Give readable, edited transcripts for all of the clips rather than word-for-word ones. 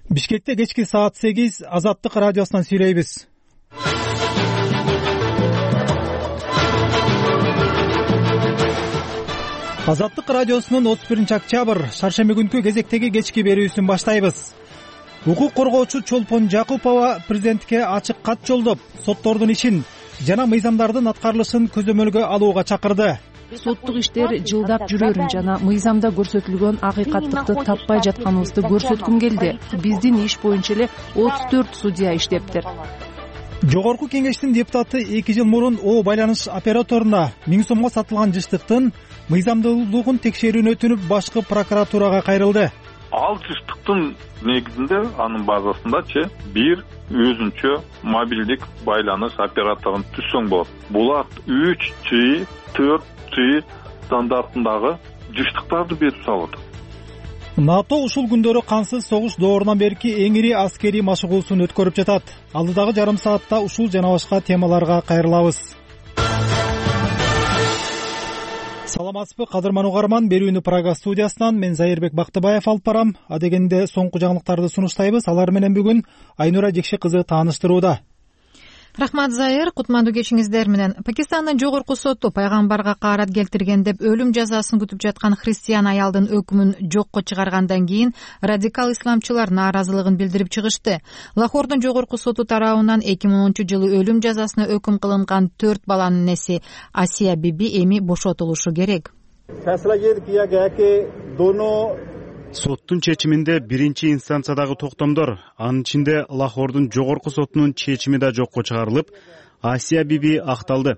Бишкекте кечки саат 8 Азаттык радиосунан сүйлөйбүз. Азаттык радиосунун 31 октябрь шаршемби күнкү кезектеги кечки берүүсүн баштайбыз. Укук коргоочу Чолпон Жакупова президентке ачык кат жолдоп, соттордун ишин жана мыйзамдардын аткарылышын көзөмөлгө алууга чакырды. Соттук иштер жылдап жүрөрүн жана мыйзамда көрсөтүлгөн акыйкаттыкты таппай жатканыбызды көрсөткүм келди. Биздин иш боюнча эле 34 судья иштептир. Жогорку кеңештин депутаты 2 жыл мурун О байланыш операторуна 1000 сомго сатылган жыштыктын мыйзамдуулугун текшерүүнү өтүнүп башкы прокуратурага кайрылды. Ал жыштыктын негизинде анын базасындачы бир өзүнчө мобилдик байланыш операторун түзсөң болот. Булар 3G, 4G стандартындагы жыштыктарды берип салат. НАТО ушул күндөрү кансыз согуш доорунан берки эң ири аскерий машыгуусун өткөрүп жатат. Алдыдагы жарым саатта ушул жана башка темаларга кайрылабыз. Саламатсызбы, кадырман угарман, берүүнү Прага студиясынан мен Зайырбек Бактыбаев алып барам. Адегенде соңку жаңылыктарды сунуштайбыз. Алар менен бүгүн Айнура Жекши кызы тааныштырууда. Рахмат Зайыр, кутмандуу кечиңиздер менен. Пакистандын жогорку соту пайгамбарга каарат келтирген деп өлүм жазасын күтүп жаткан христиан аялдын өкүмүн жокко чыгаргандан кийин радикал исламчылар нааразылыгын билдирип чыгышты. Лахордун жогорку соту тарабынан 2010-жылы өлүм жазасына өкүм кылынган 4 баланын энеси Асия Биби эми бошотулушу керек. Соттун чечиминде биринчи инстанциядагы токтомдор, анын ичинде Лахордун жогорку сотунун чечими да жокко чыгарылып, Асия Биби акталды.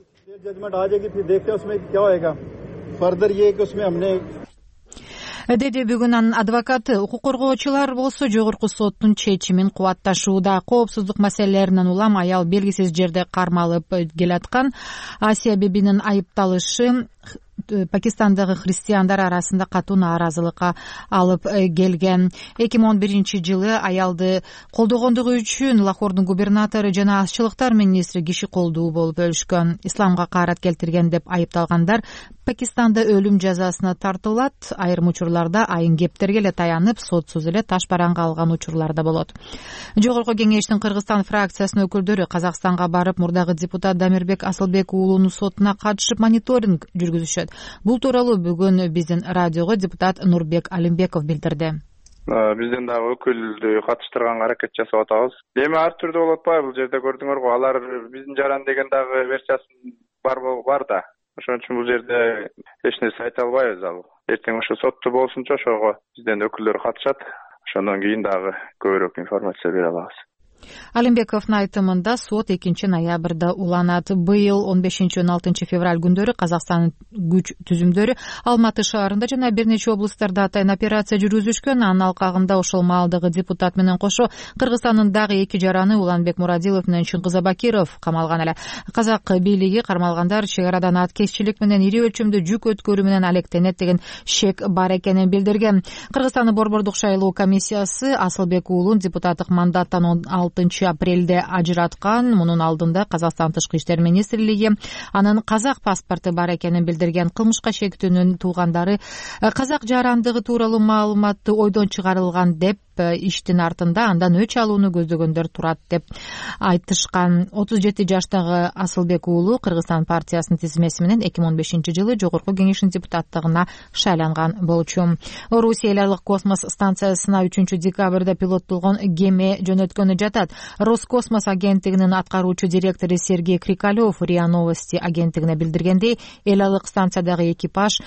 Деди бүгүн анын адвокаты. Укук коргоочулар болсо жогорку соттун чечимин кубатташууда. Коопсуздук маселелеринен улам аял белгисиз жерде кармалып келаткан. Асия Бибинин айыпталышы Пакистандагы христиандар арасында катуу нааразылыкка алып келген. 2011-жылы аялды колдогондугу үчүн Лахордун губернатору жана азчылыктар министри киши колдуу болуп өлүшкөн. Исламга каарат келтирген деп айыпталгандар Пакистанда өлүм жазасына тартылат. Айрым учурларда айын кептерге эле таянып, сотсуз эле таш бараңга алган учурлар да болот. Жогорку кеңештин Кыргызстан фракциясынын өкүлдөрү Казакстанга барып, мурдагы депутат Дамирбек Асылбек уулунун сотуна катышып мониторинг жүргүзүшөт. Бул тууралуу бүгүн биздин радиого депутат Нурбек Алимбеков билдирди. Биздин дагы өкүлдү катыштырганга аракет жасап атабыз. Эми ар түрдүү болуп атпайбы? Бул жерде көрдүңөр го, алар биздин жаран деген дагы версиясы бар да. Ошон үчүн бул жерде эч нерсе айта албайбыз. Ал эртең ошо сотту болсунча ошого бизден өкүлдөр катышат. Ошондон кийин дагы көбүрөөк информация бере алабыз. Алимбековдун айтымында сот 2 ноябрда уланат. Быйыл 15-16 февраль күндөрү Казакстандын күч түзүмдөрү Алматы шаарында жана бир нече облустарда атайын операция жүргүзүшкөн. Анын алкагында ошол маалдагы депутат менен кошо Кыргызстандын дагы 2 жараны Уланбек Мурадилов менен Чыңгыз Абакиров камалган эле. Казак бийлиги кармалгандар чек арадан аткезчилик менен ири өлчөмдө жүк өткөрүү менен алектенет деген шек бар экенин билдирген. Кыргызстандын борбордук шайлоо комиссиясы Асылбек уулун депутаттык мандаттан 6-апрелде ажыраткан. Мунун алдында Казакстан тышкы иштер министрлиги анын казак паспорту бар экенин билдирген. Кылмышка шектүүнүн туугандары казак жарандыгы тууралуу маалыматты ойдон чыгарылган деп иштин артында андан өч алууну көздөгөндөр турат деп айтышкан. 37 жаштагы Асылбек уулу Кыргызстан партиясынын тизмеси менен 2015-жылы жогорку кеңештин депутаттыгына шайланган болчу. Орусия эл аралык космос станциясына 3-декабрда пилоттолгон кеме жөнөткөнү жатат. Роскосмос агенттигинин аткаруучу директору Сергей Крикалев РИА Новости агенттигине билдиргендей, эл аралык станциядагы экипаж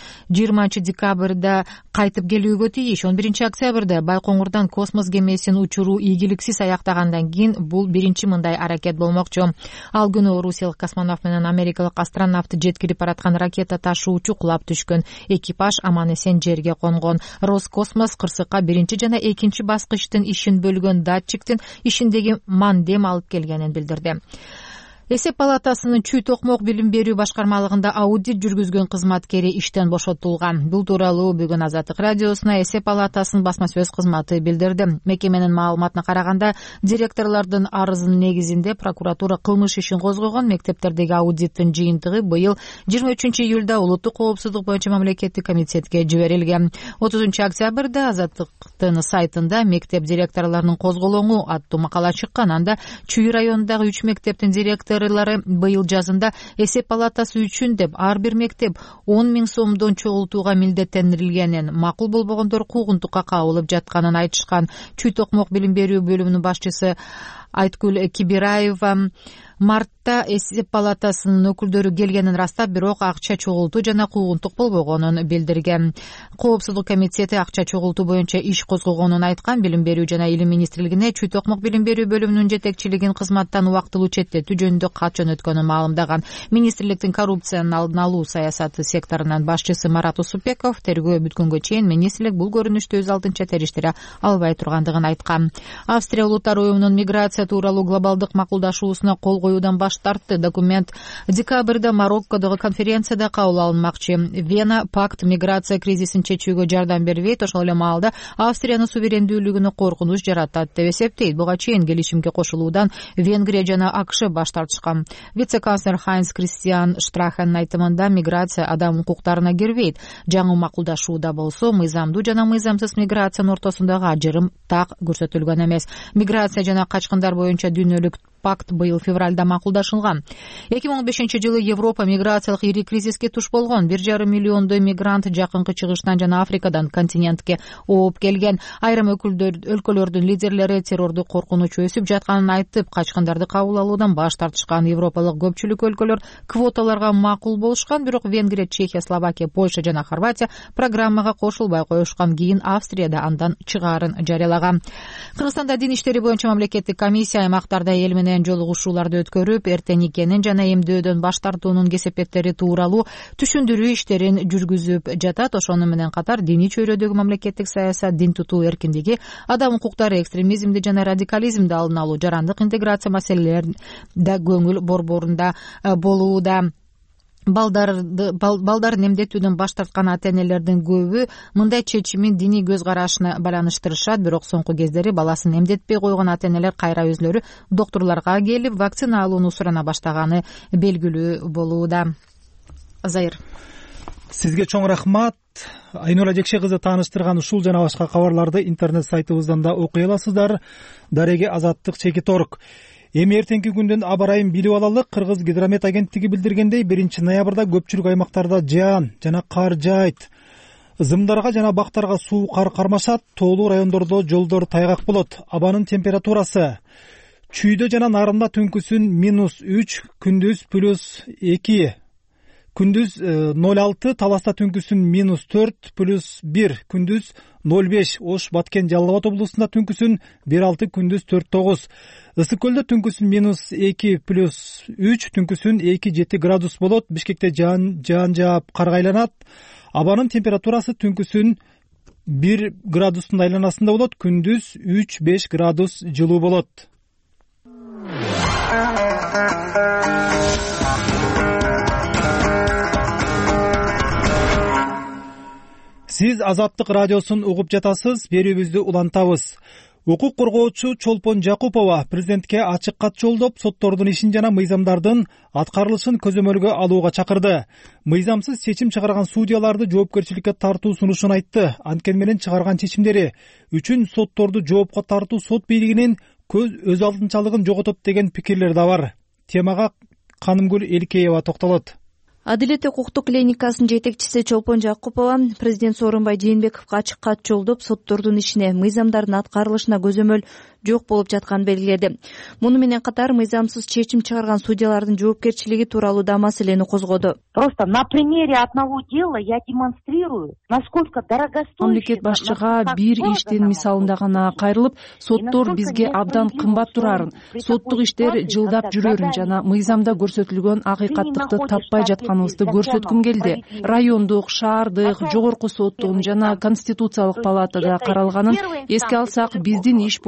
20-декабрда кайтып келүүгө тийиш. 11-октябрда Байкоңурдан космос кемесин учуруу ийгиликсиз аяктагандан кийин бул биринчи мындай аракет болмокчу. Ал күнү орусиялык космонавт менен америкалык астронавт жеткирип бараткан ракета ташуучу кулап түшкөн. Экипаж аман эсен жерге конгон. Роскосмос кырсыкка биринчи жана экинчи баскычтын ишин бөлгөн датчиктин ишиндеги мандем алып келгенин билдирди. Эсеп палатасынын Чүй Токмок билим берүү башкармалыгында аудит жүргүзгөн кызматкери иштен бошотулган. Бул тууралуу бүгүн Азаттык радиосуна Эсеп палатасынын басма сөз кызматы билдирди. Мекеменин маалыматына караганда, директорлордун арызынын негизинде прокуратура кылмыш ишин козгогон. Мектептердеги аудиттин жыйынтыгы быйыл 23-июлда улуттук коопсуздук боюнча мамлекеттик комитетке жиберилген. 30-октябрда Азаттыктын сайтында мектеп директорлорунун козголоңу аттуу макала чыккан. Анда Чүй районундагы 3 мектептин директорлору быйыл жазында эсеп палатасы үчүн деп ар бир мектеп 10 000 сомдон чогултууга милдеттендирилгенин, макул болбогондор куугунтукка кабылып жатканын айтышкан. Чүй Токмок билим берүү бөлүмүнүн башчысы Айткүл Кибираева мартта эсеп палатасынын өкүлдөрү келгенин растап, бирок акча чогултуу жана куугунтук болбогонун билдирген. Коопсуздук комитети акча чогултуу боюнча иш козгогонун айткан. Билим берүү жана илим министрлигине Чүй Токмок билим берүү бөлүмүнүн жетекчилигин кызматтан убактылуу четтетүү жөнүндө кат жөнөткөнүн маалымдаган. Министрликтин коррупциянын алдын алуу саясаты секторунун башчысы Марат Усупбеков тергөө бүткөнгө чейин министрлик бул көрүнүштү өз алдынча териштире албай тургандыгын айткан. Австрия улуттар уюмунун миграция тууралуу глобалдык макулдашуусуна кол коюудан баш тартты. Документ декабрда Мароккодогу конференцияда кабыл алынмакчы. Вена пакт миграция кризисин чечүүгө жардам бербейт, ошол эле маалда Австриянын суверендүүлүгүнө коркунуч жаратат деп эсептейт. Буга чейин келишимге кошулуудан Венгрия жана АКШ баш тартышкан. Вице-канцлер Хайнс Кристиан Штрахенин айтымында миграция адам укуктарына кирбейт. Жаңы макулдашууда болсо мыйзамдуу жана мыйзамсыз миграциянын ортосундагы ажырым так көрсөтүлгөн эмес. Миграция жана качкындар боюнча дүйнөлүк пакт быйыл февралда макулдашылган. 2015-жылы Европа миграциялык ири кризиске туш болгон. 1,5 миллиондой мигрант жакынкы чыгыштан жана Африкадан континентке ооп келген. Айрым өлкөлөрдүн лидерлери террордук коркунуч өсүп жатканын айтып, качкындарды кабыл алуудан баш тартышкан. Европалык көпчүлүк өлкөлөр квоталарга макул болушкан, бирок Венгрия, Чехия, Словакия, Польша жана Хорватия программага кошулбай коюшкан. Кийин Австрияда андан чыгаарын жарыялаган. Кыргызстанда дин иштери боюнча мамлекеттик комиссия аймактарда эл менен жолугушууларды өткөрүп, эртең никенин жана эмдөөдөн баш тартуунун кесепеттери тууралуу түшүндүрүү иштерин жүргүзүп жатат. Ошону менен катар диний чөйрөдөгү мамлекеттик саясат, дин тутуу эркиндиги, адам укуктары, экстремизмди жана радикализмди алдын алуу, жарандык интеграция маселелери да көңүл борборунда болууда. Балдарын эмдетүүдөн баш тарткан ата-энелердин көбү мындай чечимин диний көз карашына байланыштырышат, бирок соңку кездери баласын эмдетпей койгон ата-энелер кайра өзлөрү доктурларга келип вакцина алууну сурана баштаганы белгилүү болууда. Зайыр, сизге чоң рахмат. Айнура Жекше кызы тааныштырган ушул жана башка кабарларды интернет сайтыбыздан да окуй аласыздар. Дареги Азаттык /org. Эми эртеңки күндүн аба ырайын билип алалы. Кыргыз гидромет агенттиги билдиргендей, 1-ноябрда көпчүлүк аймактарда жаан жана кар жаайт. Зымдарга жана бактарга суу кар кармашат. Тоолуу райондордо жолдор тайгак болот. Абанын температурасы Чүйдө жана Нарында түнкүсүн -3, күндүз +2, күндүз 0,6, Таласта түнкүсүн -4, +1, күндүз 0,5, Ош, Баткен, Жалал Абад облусунда түнкүсүн 1,6, күндүз 4,9. Ысык көлдө түнкүсүн -2, +3, түнкүсүн 2,7 градус болот. Бишкекте жаан жаап карга айланат. Абанын температурасы түнкүсүн 1 градустун айланасында болот, күндүз 3-5 градус жылуу болот. Сиз Азаттык радиосун угуп жатасыз. Берүүбүздү улантабыз. Укук коргоочу Чолпон Жакупова президентке ачык кат жолдоп, соттордун ишин жана мыйзамдардын аткарылышын көзөмөлгө алууга чакырды. Мыйзамсыз чечим чыгарган судьяларды жоопкерчиликке тартуу сунушун айтты. Анткени менен чыгарган чечимдери үчүн сотторду жоопко тартуу сот бийлигинин өз алдынчалыгын жоготот деген пикирлер да бар. Темага Канымгүл Элкеева токтолот. Адилет укуктук клиникасынын жетекчиси Чолпон Жакупова президент Сооронбай Жээнбековго ачык кат жолдоп, соттордун ишине, мыйзамдардын аткарылышына көзөмөл жок болуп жатканын белгиледи. Муну менен катар мыйзамсыз чечим чыгарган судьялардын жоопкерчилиги тууралуу да маселени козгоду. Просто на примере одного дела я демонстрирую, насколько дорогостоящий. Мамлекет башчыга бир иштин мисалында гана кайрылып, соттор бизге абдан кымбат турарын, соттук иштер жылдап жүрөрүн жана мыйзамда көрсөтүлгөн акыйкаттыкты таппай жатканыбызды көрсөткүм келди. Райондук, шаардык, жогорку соттун жана Конституциялык палатада каралганын эске алсак, биздин иш боюнча эле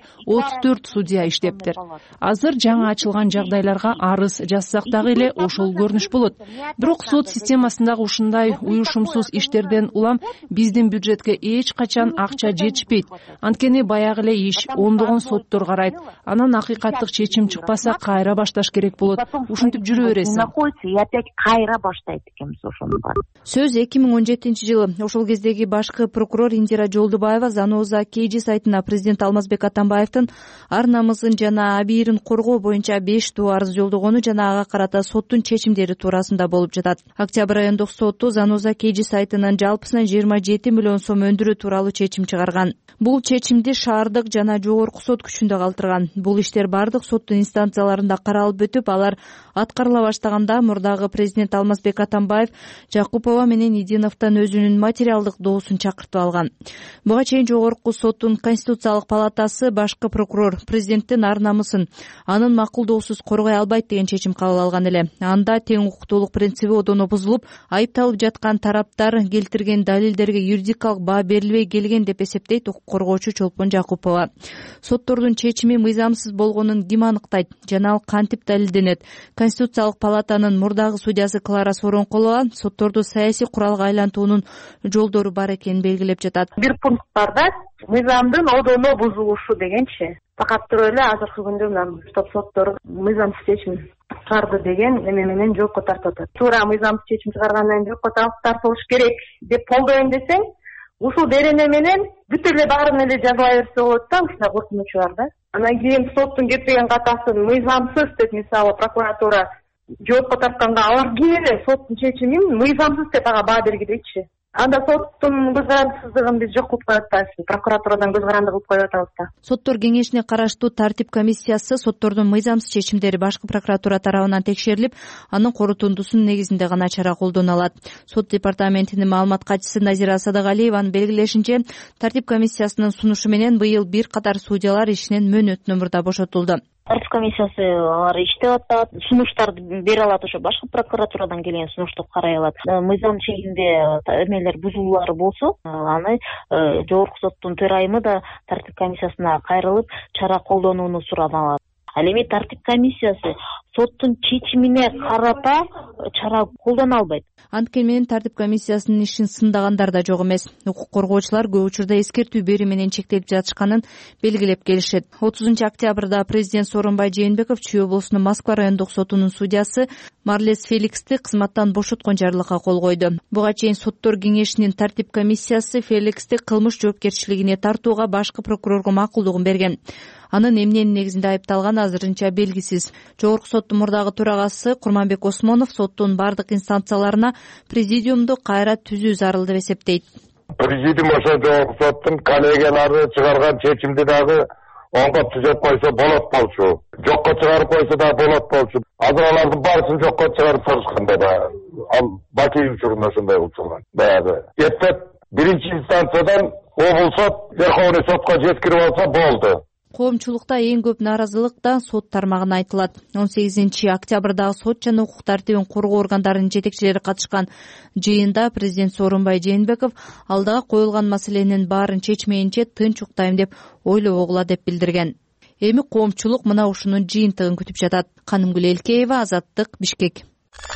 34 судья иштептир. Азыр жаңы ачылган жагдайларга арыз жазсак дагы эле ошол көрүнүш болот. Бирок сот системасындагы ушундай уюшумсуз иштерден улам биздин бюджетке эч качан акча жетишпейт. Анткени баягы эле иш ондогон соттор карайт. Анан акыйкаттык чечим чыкпаса кайра башташ керек болот. Ушинтип жүрө бересиң. Находится и опять кайра баштайт экенбиз ошону баары. Сөз 2017-жылы ошол кездеги башкы прокурор Индира Жолдубаева Заноза KG сайтына президент Алмазбек Атамбаевдин ар намысын жана абийирин коргоо боюнча 5 доо арыз жолдогону жана ага карата соттун чечимдери туурасында болуп жатат. Октябрь айындык соту Заноза KG сайтынын жалпысынан 27 миллион сом өндүрүү тууралуу чечим чыгарган. Бул чечимди шаардык жана жогорку сот күчүндө калтырган. Бул иштер бардык соттун инстанцияларында каралып өтүп, алар аткарыла баштаганда мурдагы президент Алмазбек Атамбаев Жакупова менен Идиновдон өзүнүн материалдык доосун чакыртып алган. Буга чейин жогорку соттун Конституциялык палатасы башкы прокурор президенттин ар намысын анын макулдоосуз коргой албайт деген чечим кабыл алган эле. Анда тең укуктуулук принциби одоно бузулуп, айыпталып жаткан тараптар келтирген далилдерге юридикалык баа берилбей келген деп эсептейт укук коргоочу Чолпон Жакупова. Соттордун чечими мыйзамсыз болгонун ким аныктайт жана ал кантип далилденет? Конституциялык палатанын мурдагы судьясы Клара Соронкулова сотторду саясий куралга айлантуунун жолдору бар экенин белгилеп жатат. Бир пункттарда мыйзамдын одоно бузулушу дегенчи такап туруп эле азыркы күндө мына соттор мыйзамсыз чечим чыгарды деген эме менен жокко тартып атат. Туура мыйзамсыз чечим чыгаргандан жокко тартылыш керек деп колдойм десең, ушул берене менен бүт эле баарын эле жазыла берсе болот да, ушундай коркунучу бар да. Анан кийин соттун кетпеген катасын мыйзамсыз деп мисалы прокуратура жоопко тартканга алар ким эле соттун чечимин мыйзамсыз деп ага баа бергилечи. Анда соттун көз карандысыздыгын биз жок кылып коюп атпайбызбы, прокуратурадан көз каранды кылып коюп атабыз да. Соттор кеңешине караштуу тартип комиссиясы соттордун мыйзамсыз чечимдери башкы прокуратура тарабынан текшерилип, анын корутундусунун негизинде гана чара колдоно алат. Сот департаментинин маалымат катчысы Назира Садагалиеванын белгилешинче, тартип комиссиясынын сунушу менен быйыл бир катар судьялар ишинен мөөнөттөн мурда бошотулду. Тартип комиссиясы алар иштеп атат, сунуштарды бере алат, ошо башкы прокуратурадан келген сунушту карай алат. Мыйзам чегинде эмелер бузулуулар болсо, аны жогорку соттун төрайымы да тартип комиссиясына кайрылып, чара колдонууну сурап алат. Ал эми тартип комиссиясы соттун чечимине карата чара колдоно албайт. Анткени менен тартип комиссиясынын ишин сындагандар да жок эмес. Укук коргоочулар көп учурда эскертүү берүү менен чектелип жатышканын белгилеп келишет. 30 октябрда президент Сооронбай Жээнбеков Чүй облусунун Москва райондук сотунун судьясы Марлес Феликсти кызматтан бошоткон жарлыкка кол койду. Буга чейин соттор кеңешинин тартип комиссиясы Феликсти кылмыш жоопкерчилигине тартууга башкы прокурорго макулдугун берген. Анын эмненин негизинде айыпталганы азырынча белгисиз. Жогорку соттун мурдагы төрагасы Курманбек Осмонов соттун бардык инстанцияларына президиумду кайра түзүү зарыл деп эсептейт. Президиум ошо жогорку соттун коллегиялары чыгарган чечимди дагы онго түзөп койсо болот болчу. Жокко чыгарып койсо да болот болчу. Азыр алардын баарысын жокко чыгарып салышканда да ал Баки учурунда ошондой болчу. Баягы эптеп биринчи инстанциядан облус сот, Верховный сотко жеткирип алса болду. Коомчулукта эң көп нааразылык да сот тармагына айтылат. 18 октябрдагы сот жана укук тартибин коргоо органдарынын жетекчилери катышкан жыйында президент Сооронбай Жээнбеков алдыга коюлган маселенин баарын чечмейинче тынч уктайм деп ойлобогула деп билдирген. Эми коомчулук мына ушунун жыйынтыгын күтүп жатат. Канымгүл Элкеева, Азаттык, Бишкек.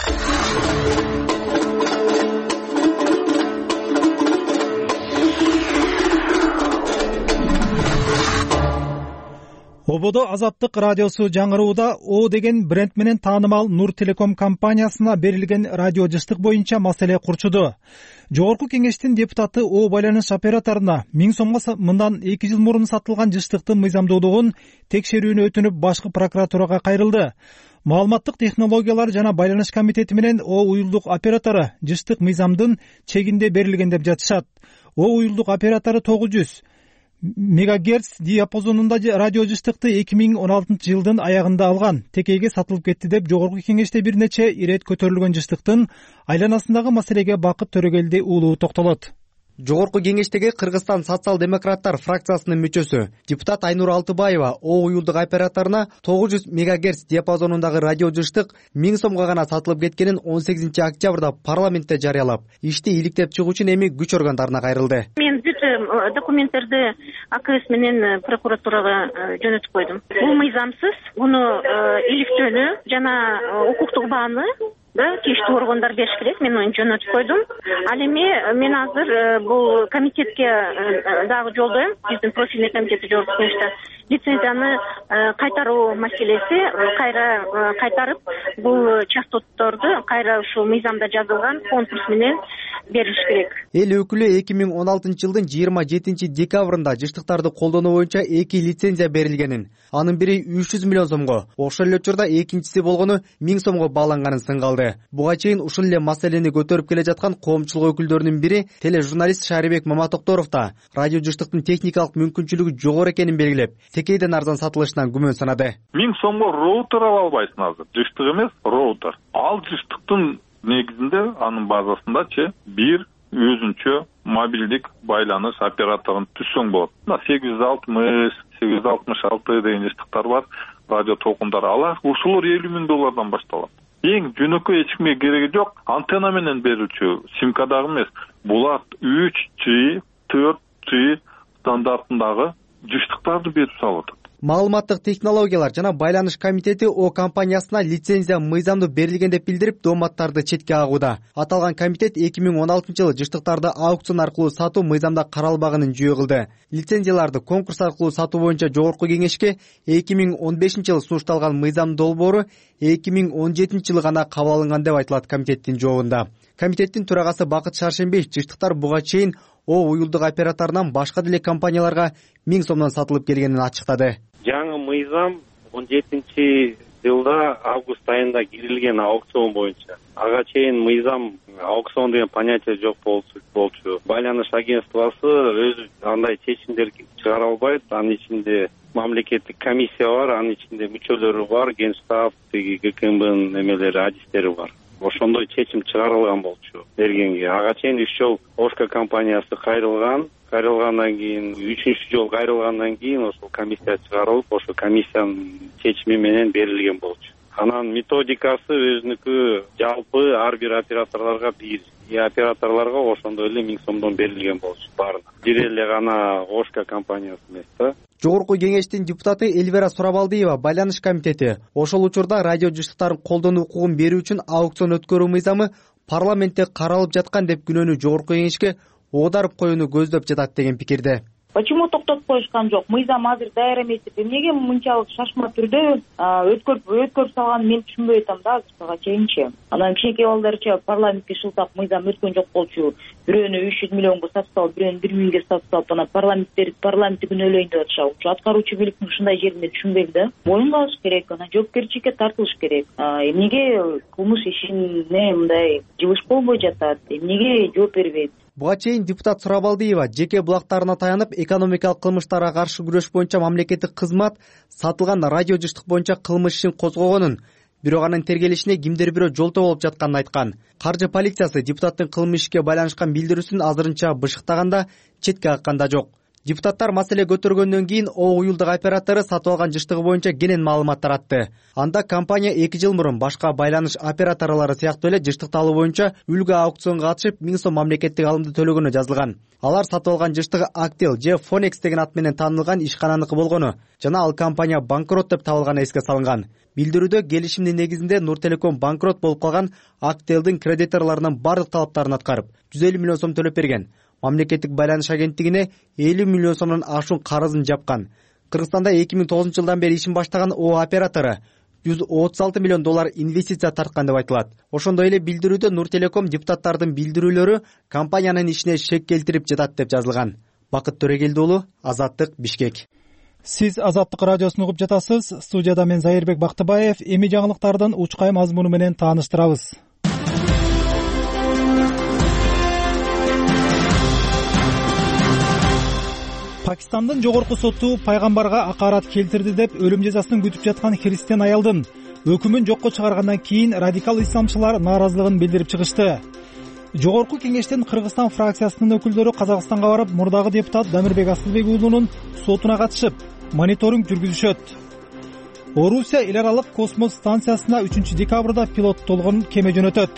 Ободо Азаттык радиосу жаңырууда О деген бренд менен таанымал Нур Телеком компаниясына берилген радио жыштык боюнча маселе курчуду. Жогорку кеңештин депутаты О байланыш операторуна 1000 сомго мындан 2 жыл мурун сатылган жыштыктын мыйзамдуулугун текшерүүнү өтүнүп башкы прокуратурага кайрылды. Маалыматтык технологиялар жана байланыш комитети менен О уюлдук оператору жыштык мыйзамдын чегинде берилген деп жатышат. О уюлдук оператору 900 мегагерц диапазонунда радио жыштыкты 2016 жылдын аягында алган. Текейге сатылып кетти деп жогорку кеңеште бир нече ирет көтөрүлгөн жыштыктын айланасындагы маселеге Бакыт Төрөгелди уулу токтолот. Жогорку кеңештеги Кыргызстан социал-демократтар фракциясынын мүчөсү депутат Айнур Алтыбаева О уюлдук операторуна 900 МГц диапазонундагы радио жыштык 1000 сомго гана сатылып кеткенин 18 октябрда парламентте жарыялап, ишти иликтеп чыгуу үчүн эми күч органдарына кайрылды. Мен бүт документтерди АКС менен прокуратурага жөнөтүп койдум. Бул мыйзамсыз, муну иликтөөнү жана укуктук бааны тийиштүү органдар бериш керек. Мен аны жөнөтүп койдум. Ал эми мен азыр бул комитетке дагы жолдойм. Биздин профильный комитет жогорку кеңеште лицензияны кайтаруу маселеси, кайра кайтарып, бул частотторду кайра ушул мыйзамда жазылган конкурс менен бериш керек. Эл өкүлү 2016 жылдын 27 декабрында жыштыктарды колдонуу боюнча 2 лицензия берилгенин, анын бири 300 миллион сомго, ошол эле учурда экинчиси болгону 1000 сомго бааланганын сынгалды. Буга чейин ушул эле маселени көтөрүп келе жаткан коомчулук өкүлдөрүнүн бири тележурналист Шарибек Маматокторов да радио жыштыктын техникалык мүмкүнчүлүгү жогору экенин белгилеп, текейден арзан сатылышынан күмөн санады. 1000 сомго роутер ала албайсың азыр. Жыштык эмес, роутер. Ал жыштыктын негизинде анын базасындачы бир өзүнчө мобилдик байланыш операторун түзсөң болот. 860, 866 деген жыштыктар бар, радио толкундар. Алар ушулар $50,000 башталат. Эң жөнөкөй эч кимге кереги жок. Антенна менен берүүчү симкадагы эмес. Булар 3G, 4G стандартындагы жыштыктарды берип салат. Маалыматтык технологиялар жана байланыш комитети О компаниясына лицензия мыйзамдуу берилген деп билдирип, дооматтарды четке агууда. Аталган комитет 2016 жылы жыштыктарды аукцион аркылуу сатуу мыйзамда каралбаганын жүйө кылды. Лицензияларды конкурс аркылуу сатуу боюнча жогорку кеңешке 2015 жылы сунушталган мыйзам долбоору 2017 жылы гана кабыл алынган деп айтылат комитеттин жообунда. Комитеттин төрагасы Бакыт Шаршембиев жыштыктар буга чейин О уюлдук операторунан башка деле компанияларга 1000 сомдон сатылып келгенин ачыктады. Жаңы мыйзам 17 жылда август айында кирилген аукцион боюнча. Ага чейин мыйзам аукцион деген понятие жок болчу. Байланыш агентствосы өзү андай чечимдер чыгара албайт. Анын ичинде мамлекеттик комиссия бар, анын ичинде мүчөлөрү бар, Генштаб, ГКМБнын эмелери, адистери бар. Ошондой чечим чыгарылган болчу бергенге. Ага чейин 3 жол Ошка компаниясы кайрылгандан кийин 3-чү жол кайрылгандан кийин ошол комиссия чыгарылып, ошо комиссиянын чечими менен берилген болчу. Анан методикасы өзүнүкү жалпы ар бир операторлорго бир. Операторлорго ошондой эле 1000 сомдон берилген болчу баарына. Бир эле гана Ошка компаниясы эмес да. Жогорку кеңештин депутаты Эльвира Сурабалдиева байланыш комитети ошол учурда радио жыштыктарын колдонуу укугун берүү үчүн аукцион өткөрүү мыйзамы парламентте каралып жаткан деп күнөөнү жогорку кеңешке оодарып коюуну көздөп жатат деген пикирде. Почему токтотуп коюшкан жок? Мыйзам азыр даяр эмес деп эмнеге мынчалык шашма түрдө өткөрүп салганын мен түшүнбөй атам да азыркыга чейинчи. Анан кичинекей балдарча парламентке шылтап мыйзам өткөн жок болчу. Бирөөнү 300 миллионго сатып салып, бирөөнү 1 миңге сатып салып, анан парламентти күнөөлөйүн деп атышат. Аткаруучу бийликтин ушундай жеринде түшүнбөйм да. Боюнга алыш керек, анан жоопкерчиликке тартылыш керек. Эмнеге кылмыш ишине мындай жылыш болбой жатат? Эмнеге жооп бербейт? Буга чейин депутат Сурабалдиева жеке булактарына таянып, экономикалык кылмыштарга каршы күрөш боюнча мамлекеттик кызмат сатылган радио жыштык боюнча кылмыш ишин козгогонун, бирок анын тергелишине кимдер бирөө жолтоо болуп жатканын айткан. Каржы полициясы депутаттын кылмыш ишке байланышкан билдирүүсүн азырынча бышыктаганда, четке каккан да жок. Депутаттар маселе көтөргөндөн кийин О уюлдук оператору сатып алган жыштыгы боюнча кенен маалымат таратты. Анда компания 2 жыл мурун башка байланыш операторлору сыяктуу эле жыштыкты алуу боюнча үлгү аукционга катышып 1000 сом мамлекеттик алымды төлөгөнү жазылган. Алар сатып алган жыштыгы Actel же Phonex деген ат менен таанылган ишкананыкы болгону жана ал компания банкрот деп табылганы эске салынган. Билдирүүдө келишимдин негизинде Нуртелеком банкрот болуп калган Actelдин кредиторлорунун бардык талаптарын аткарып, 150 миллион сом төлөп берген. Мамлекеттик байланыш агенттигине 50 миллион сомдон ашуун карызын жапкан. Кыргызстанда 2009 жылдан бери ишин баштаган О оператору $136 миллион инвестиция тарткан деп айтылат. Ошондой эле билдирүүдө Нуртелеком депутаттардын билдирүүлөрү компаниянын ишине шек келтирип жатат деп жазылган. Бакыт Төрегелди уулу, Азаттык, Бишкек. Сиз Азаттык радиосун угуп жатасыз. Студияда мен Зайырбек Бактыбаев. Эми жаңылыктардын учкай мазмуну менен тааныштырабыз. Пакистандын жогорку соту пайгамбарга акарат келтирди деп өлүм жазасын күтүп жаткан христиан аялдын өкүмүн жокко чыгаргандан кийин радикал исламчылар нааразылыгын билдирип чыгышты. Жогорку кеңештин Кыргызстан фракциясынын өкүлдөрү Казакстанга барып, мурдагы депутат Дамирбек Асылбек уулунун сотуна катышып, мониторинг жүргүзүшөт. Орусия эл аралык космос станциясына 3 декабрда пилоттолгон кеме жөнөтөт.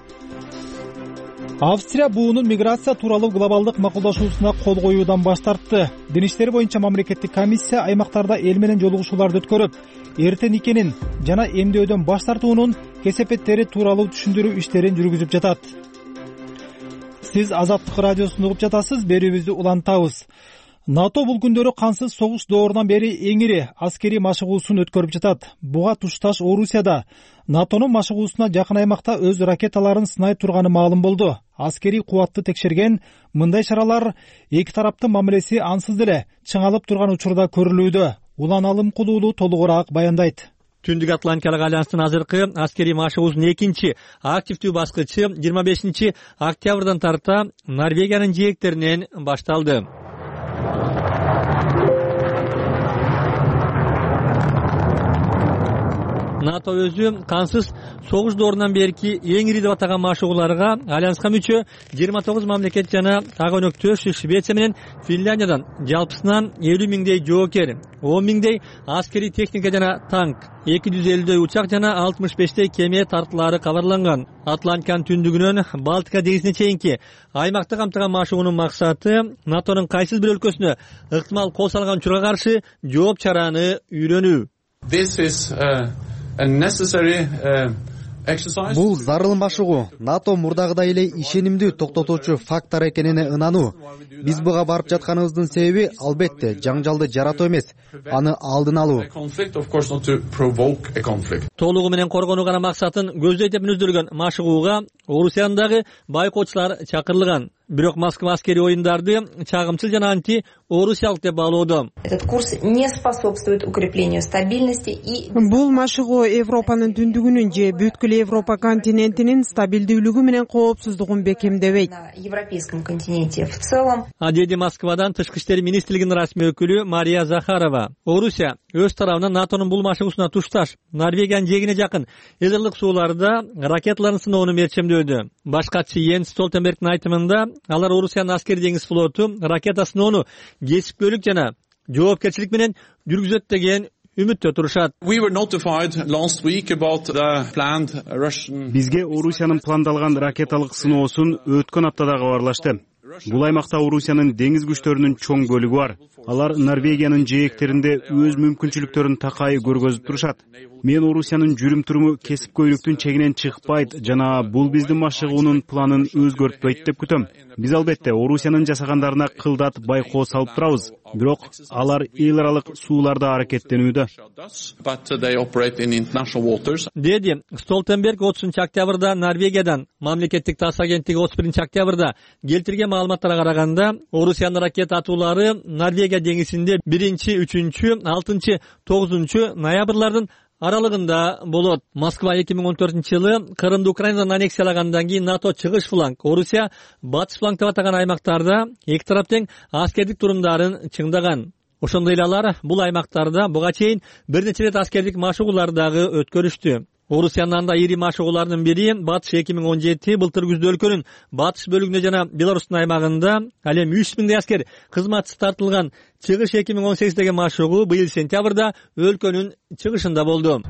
Австрия буунун миграция тууралуу глобалдык макулдашуусуна кол коюудан баш тартты. Дин иштери боюнча мамлекеттик комиссия аймактарда эл менен жолугушууларды өткөрүп, эртең никенин жана эмдөөдөн баш тартуунун кесепеттери тууралуу түшүндүрүү иштерин жүргүзүп жатат. Сиз Азаттык радиосун угуп жатасыз, берүүбүздү улантабыз. НАТО бул күндөрү кансыз согуш доорунан бери эң ири аскерий машыгуусун өткөрүп жатат. Буга тушташ Орусияда НАТОнун машыгуусуна жакын аймакта өз ракеталарын сынай турганы маалым болду. Аскерий кубатты текшерген мындай чаралар эки тараптын мамилеси ансыз деле чыңалып турган учурда көрүлүүдө. Улан Алымкулуулу толугураак баяндайт. Түндүк Атлантикалык альянстын азыркы аскерий машыгуусунун экинчи активдүү баскычы 25 октябрдан тарта Норвегиянын жээктеринен башталды. НАТО өзү кансыз согуш доорунан берки эң ири деп атаган машыгууларга альянска мүчө 29 мамлекет жана ага өнөктөш Швеция менен Финляндиядан жалпысынан 50 миңдей жоокер, 10 миңдей аскерий техника жана танк, 250 учак жана 65 кеме тартылары кабарланган. Атлантиканын түндүгүнөн Балтика деңизине чейинки аймакты камтыган машыгуунун максаты НАТОнун кайсыл бир өлкөсүнө ыктымал кол салган учурга каршы жооп чараны үйрөнүү. Бул зарыл машыгуу НАТО мурдагыдай эле ишенимдүү токтотуучу фактор экенине ынануу. Биз буга барып жатканыбыздын себеби албетте жаңжалды жаратуу эмес, аны алдын алуу. Толугу менен коргонуу гана максатын көздөйт деп мүнөздөлгөн машыгууга Орусиядагы байкоочулар чакырылган. Бирок Москва аскерий оюндарды чагымчыл жана анти орусиялык деп баалоодо. Этот курс не способствует укреплению стабильности и... Бул машыгуу Европанын түндүгүнүн же бүткүл Европа континентинин стабилдүүлүгү менен коопсуздугун бекемдебейт. На европейском континенте в целом. Деди Москвадан тышкы иштер министрлигинин расмий өкүлү Мария Захарова. Орусия өз тарабынан НАТОнун бул машыгуусуна тушташ Норвегиянын жээгине жакын Эзерлик сууларда ракеталарын сыноону мерчемдөөдө. Башкачы Йенс Столтенбергдин айтымында алар Орусиянын аскери деңиз флоту ракета сыноону кесипкөйлүк жана жоопкерчилик менен жүргүзөт деген үмүттө турушат. Бизге Орусиянын пландалган ракеталык сыноосун өткөн аптада кабарлашты. Бул аймакта Орусиянын деңиз күчтөрүнүн чоң бөлүгү бар. Алар Норвегиянын жээктеринде өз мүмкүнчүлүктөрүн такай көргөзүп турушат. Мен Орусиянын жүрүм-туруму кесипкөйлүктүн чегинен чыкпайт жана бул биздин машыгуунун планын өзгөртпөйт деп күтөм. Биз албетте Орусиянын жасагандарына кылдат байкоо салып турабыз. Бирок алар эл аралык сууларда аракеттенүүдө. Деди Столтенберг 30 октябрда Норвегиядан, мамлекеттик тасс агенттиги 31 октябрда келтирген маалыматтарга караганда, Орусиянын ракета атуулары Норвегия деңизинде 1-3, 6, 9 ноябрлардын аралыгында болот. Москва 2014-жылы Крымды Украинадан аннексиялагандан кийин НАТО чыгыш фланг, Орусия батыш фланг деп атаган аймактарда эки тарап тең аскердик турумдарын чыңдаган. Ошондой эле алар бул аймактарда буга чейин бир нече рет аскердик машыгуулар дагы өткөрүштү. Орусиянын анда ири машыгууларынын бири батыш 2017 былтыр күздө өлкөнүн батыш бөлүгүндө жана Беларустун аймагында ал эми 3 миңдей аскер кызматсыз тартылган чыгыш 2018 деген машыгуу быйыл сентябрда өлкөнүн чыгышында болду.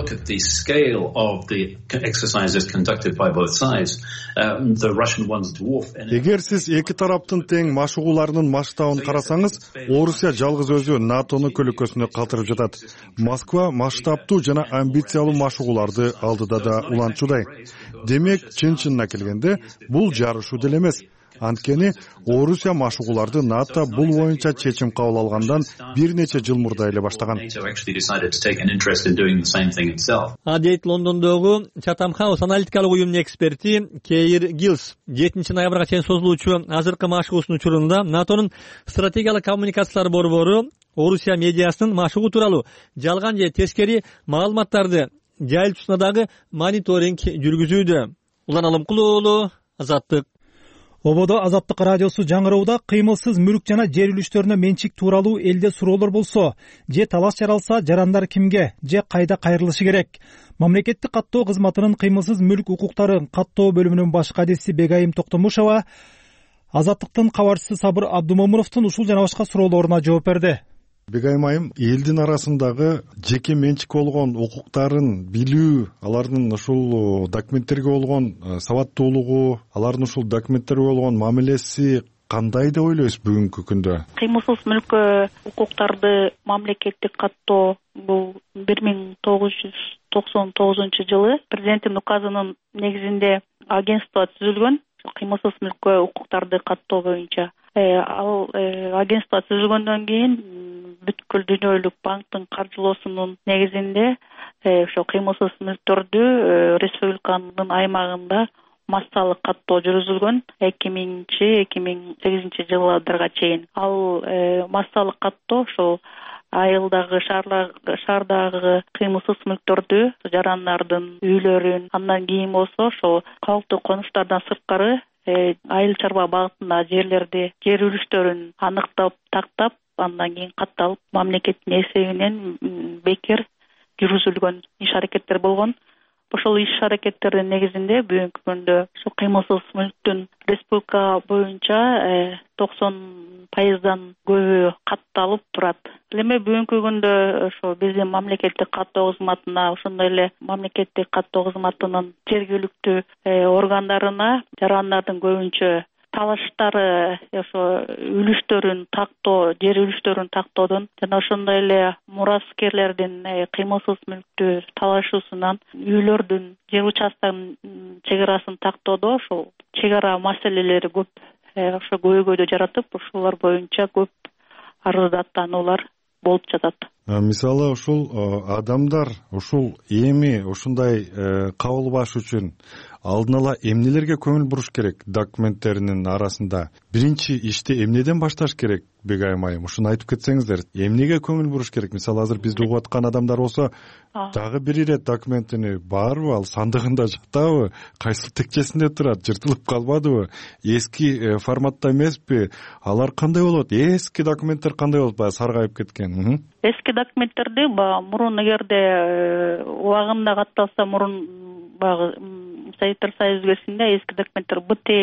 Эгер сиз эки тараптын тең машыгууларынын масштабын карасаңыз, Орусия жалгыз өзү НАТОнун көлөкөсүнө калтырып жатат. Москва масштабтуу жана амбициялуу машыгууларды алдыда да улантчудай. Демек, чын-чынына келгенде, бул жарышуу деле эмес. Анткени Орусия машыгууларды НАТО бул боюнча чечим кабыл алгандан бир нече жыл мурда эле баштаган. Дейт Лондондогу Chatham House аналитикалык уюмунун эксперти Кейр Гилс 7 ноябрга чейин созулуучу азыркы машыгуусунун учурунда НАТОнун стратегиялык коммуникациялар борбору Орусия медиасынын машыгуу тууралуу жалган же тескери маалыматтарды жайылтуусуна дагы мониторинг жүргүзүүдө. Улан Алымкулуулу, Азаттык. ободо Азаттык радиосу жаңыроодо кыймылсыз мүлк жана жер үлүштөрүнө менчик тууралуу элде суроолор болсо же талаш жаралса жарандар кимге же кайда кайрылышы керек? Мамлекеттик каттоо кызматынын кыймылсыз мүлк укуктарын каттоо бөлүмүнүн баш кадиси Бегайым Токтомушова Азаттыктын кабарчысы Сабыр Абдумомуновдун ушул жана башка суроолоруна жооп берди. Бегайым айым, элдин арасындагы жеке менчик болгон укуктарын билүү, алардын ушул документтерге болгон сабаттуулугу, алардын ушул документтерге болгон мамилеси кандай деп ойлойсуз бүгүнкү күндө? Кыймылсыз мүлккө укуктарды мамлекеттик каттоо бул 1999-жылы президенттин указынын негизинде агентство түзүлгөн. Кыймылсыз мүлккө укуктарды каттоо боюнча ал агентство түзүлгөндөн кийин бүткүл дүйнөлүк банктын каржылоосунун негизинде ошо кыймылсыз мүлктөрдү республиканын аймагында массалык каттоо жүргүзүлгөн 2000-2008 жылдарга чейин. Ал массалык каттоо ошол айылдагы шаардагы кыймылсыз мүлктөрдү, жарандардын үйлөрүн, андан кийин болсо ошол калктуу конуштардан сырткары айыл чарба багытында жерлерди, жер үлүштөрүн аныктап, тактап, андан кийин катталып, мамлекеттин эсебинен бекер жүргүзүлгөн иш-аракеттер болгон. Ошол иш-аракеттердин негизинде бүгүнкү күндө ошо кыймылсыз мүлктүн республика боюнча 90% көбү катталып турат. Эми бүгүнкү күндө ошо биздин мамлекеттик каттоо кызматына, ошондой эле мамлекеттик каттоо кызматынын жергиликтүү органдарына жарандардын көбүнчө талаштары ошо үлүштөрүн тактоо, жер үлүштөрүн тактоодон жана ошондой эле мураскерлердин кыймылсыз мүлктү талашуусунан үйлөрдүн, жер участканын чегарасын тактоодо ошол чегара маселелери көп ошо көйгөйдү жаратып, ошолор боюнча көп арыздаттануулар болуп жатат. Мисалы ушул адамдар ушул эми ушундай кабыл баш үчүн алдын ала эмнелерге көңүл буруш керек? Документтеринин арасында биринчи ишти эмнеден башташ керек? Бегайым айым, ушуну айтып кетсеңиздер, эмнеге көңүл буруш керек? Мисалы азыр бизди угуп аткан адамдар болсо, дагы бир ирет документини барбы, ал сандыгында жактабы, кайсыл текчесинде турат, жыртылып калбадыбы, эски форматта эмеспи? Алар кандай болот? Эски документтер кандай болот, баягы саргайып кеткен? Эски документтерди мурун эгерде убагында катталса, мурун баягы Советтер Союзу кезинде эски документтер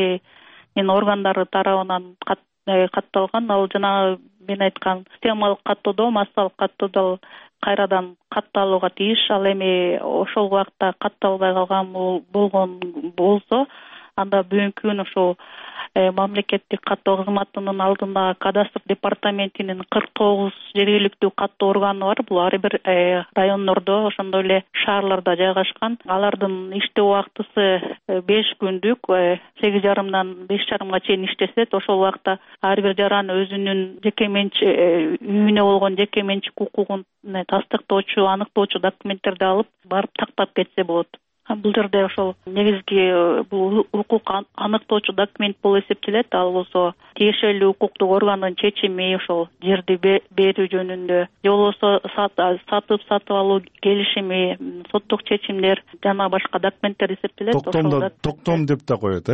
БТ органдары тарабынан катталган. Ал жана мен айткан системалык каттоодо, массалык каттоодо кайрадан катталууга тийиш. Ал эми ошол убакта катталбай калган болгон болсо, анда бүгүнкү күн ошол мамлекеттик каттоо кызматынын алдында кадастр департаментинин 49 жергиликтүү каттоо органы бар. Бул ар бир райондордо, ошондой эле шаарларда жайгашкан. Алардын иштөө убактысы 5 күндүк, 8:30-дан 5:30 чейин иштешет. Ошол убакта ар бир жаран өзүнүн жеке менчик үйүнө болгон жеке менчик укугун тастыктоочу, аныктоочу документтерди алып, барып тактап кетсе болот. Бул жерде ошол негизги бул укук аныктоочу документ болуп эсептелет. Ал болсо тиешелүү укуктук органдын чечими ошол жерди берүү жөнүндө, же болбосо сатып алуу келишими, соттук чечимдер жана башка документтер эсептелет. Токтом деп да коет,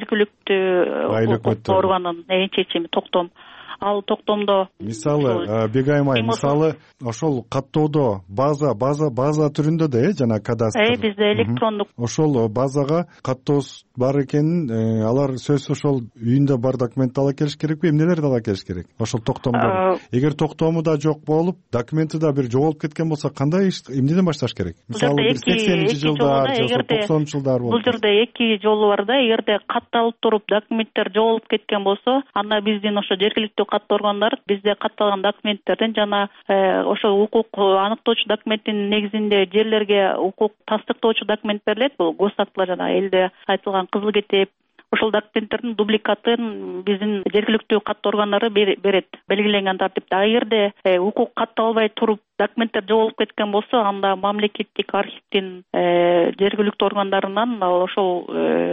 жергиликтүү укуктук органдын чечими токтом. Ал токтомдо мисалы Бегайым айым, мисалы ошол каттоодо база түрүндө да жана кадастр. Бизде электрондук. Ошол базага каттоос бар экенин, алар сөзсүз ошол үйүндө бар документти ала келиш керекпи, эмнелерди ала келиш керек? Ошол токтомдо. Эгер токтому да жок болуп, документи да бир жоголуп кеткен болсо, кандай иш, эмнеден башташ керек? Мисалы 80-жылдар же 90-жылдар болуп. Бул жерде эки жолу бар да. Эгерде катталып туруп документтер жоголуп кеткен болсо, анда биздин ошо жергиликтүү каттоо органдар бизде катталган документтерден жана ошол укук аныктоочу документтин негизинде жерлерге укук тастыктоочу документ берилет. Бул госактылар жана элде айтылган кызыл китеп, ошол документтердин дубликатын биздин жергиликтүү каттоо органдары берет белгиленген тартипте. Эгерде укук катталбай туруп документтер жоголуп кеткен болсо, анда мамлекеттик архивдин жергиликтүү органдарынан ошол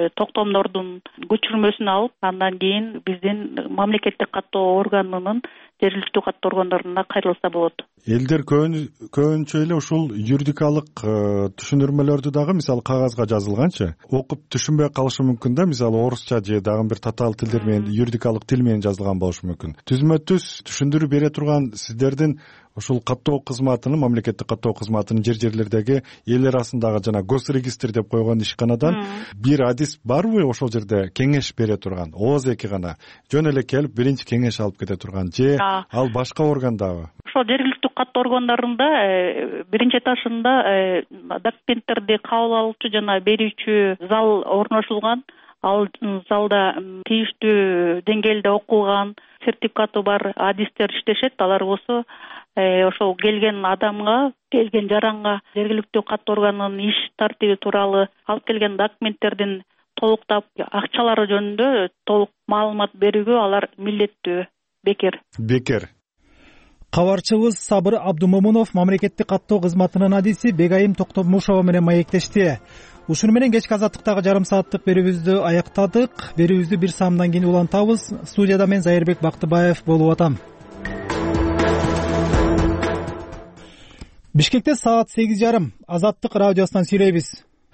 токтомдордун көчүрмөсүн алып, андан кийин биздин мамлекеттик каттоо органынын жергиликтүү каттоо органдарына кайрылса болот. Элдер көбүнчө эле ушул юридикалык түшүндүрмөлөрдү дагы мисалы кагазга жазылганчы окуп түшүнбөй калышы мүмкүн да, мисалы орусча же дагы бир татаал тилдер менен, юридикалык тил менен жазылган болушу мүмкүн. Түзмө түз түшүндүрүү бере турган сиздердин ушул каттоо кызматынын, мамлекеттик каттоо кызматынын жерлердеги эл арасындагы жана госрегистр деп койгон ишканадан бир адис барбы ошол жерде кеңеш бере турган, ооз эки гана жөн эле келип биринчи кеңеш алып кете турган же ал башка органдабы? Ошол жергиликтүү каттоо органдарында биринчи этажында документтерди кабыл алуучу жана берүүчү зал орношулган. Ал залда тийиштүү деңгээлде окулган, сертификаты бар адистер иштешет. Алар болсо ошол келген адамга, келген жаранга жергиликтүү каттоо органынын иш тартиби тууралуу алып келген документтердин толуктап акчалары жөнүндө толук маалымат берүүгө алар милдеттүү. Бекер. Кабарчыбыз Сабыр Абдумомунов мамлекеттик каттоо кызматынын адиси Бегайым Токтомушова менен маектешти. Ушуну менен кечки азаттыктагы жарым сааттык берүүбүздү аяктадык. Берүүбүздү бир саамдан кийин улантабыз. Студияда мен Зайырбек Бактыбаев болуп атам. Бишкекте саат 8:30. Азаттык радиосунан сүйлөйбүз.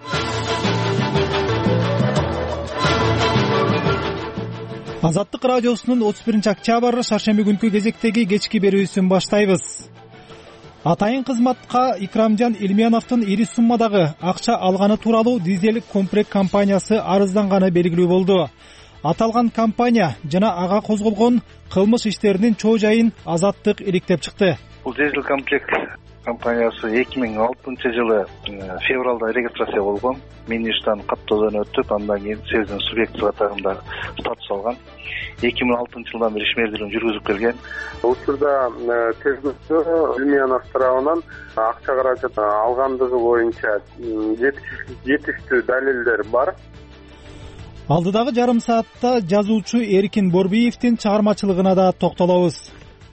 Азаттык радиосунун 31-октябрь шаршемби күнкү кезектеги кечки берүүсүн баштайбыз. Атайын кызматка Икрамжан Илмияновдун ири суммадагы акча алганы тууралуу Дизель комплект компаниясы арызданганы белгилүү болду. Аталган компания жана ага козголгон кылмыш иштеринин чоо жайын Азаттык иликтеп чыкты. Бул Дизель комплект компаниясы 2006-жылы февралда регистрация болгон. Мен иштен каттоодон өтүп, андан кийин сезин субъекти катарында статус алган. 2006-жылдан бери ишмердүүлүгүн жүргүзүп келген. Учурда тергөөчү Илмиянов тарабынан акча каражат алгандыгы боюнча жетиштүү далилдер бар. Алдыдагы жарым саатта жазуучу Эркин Борбиевдин чыгармачылыгына да токтолобуз.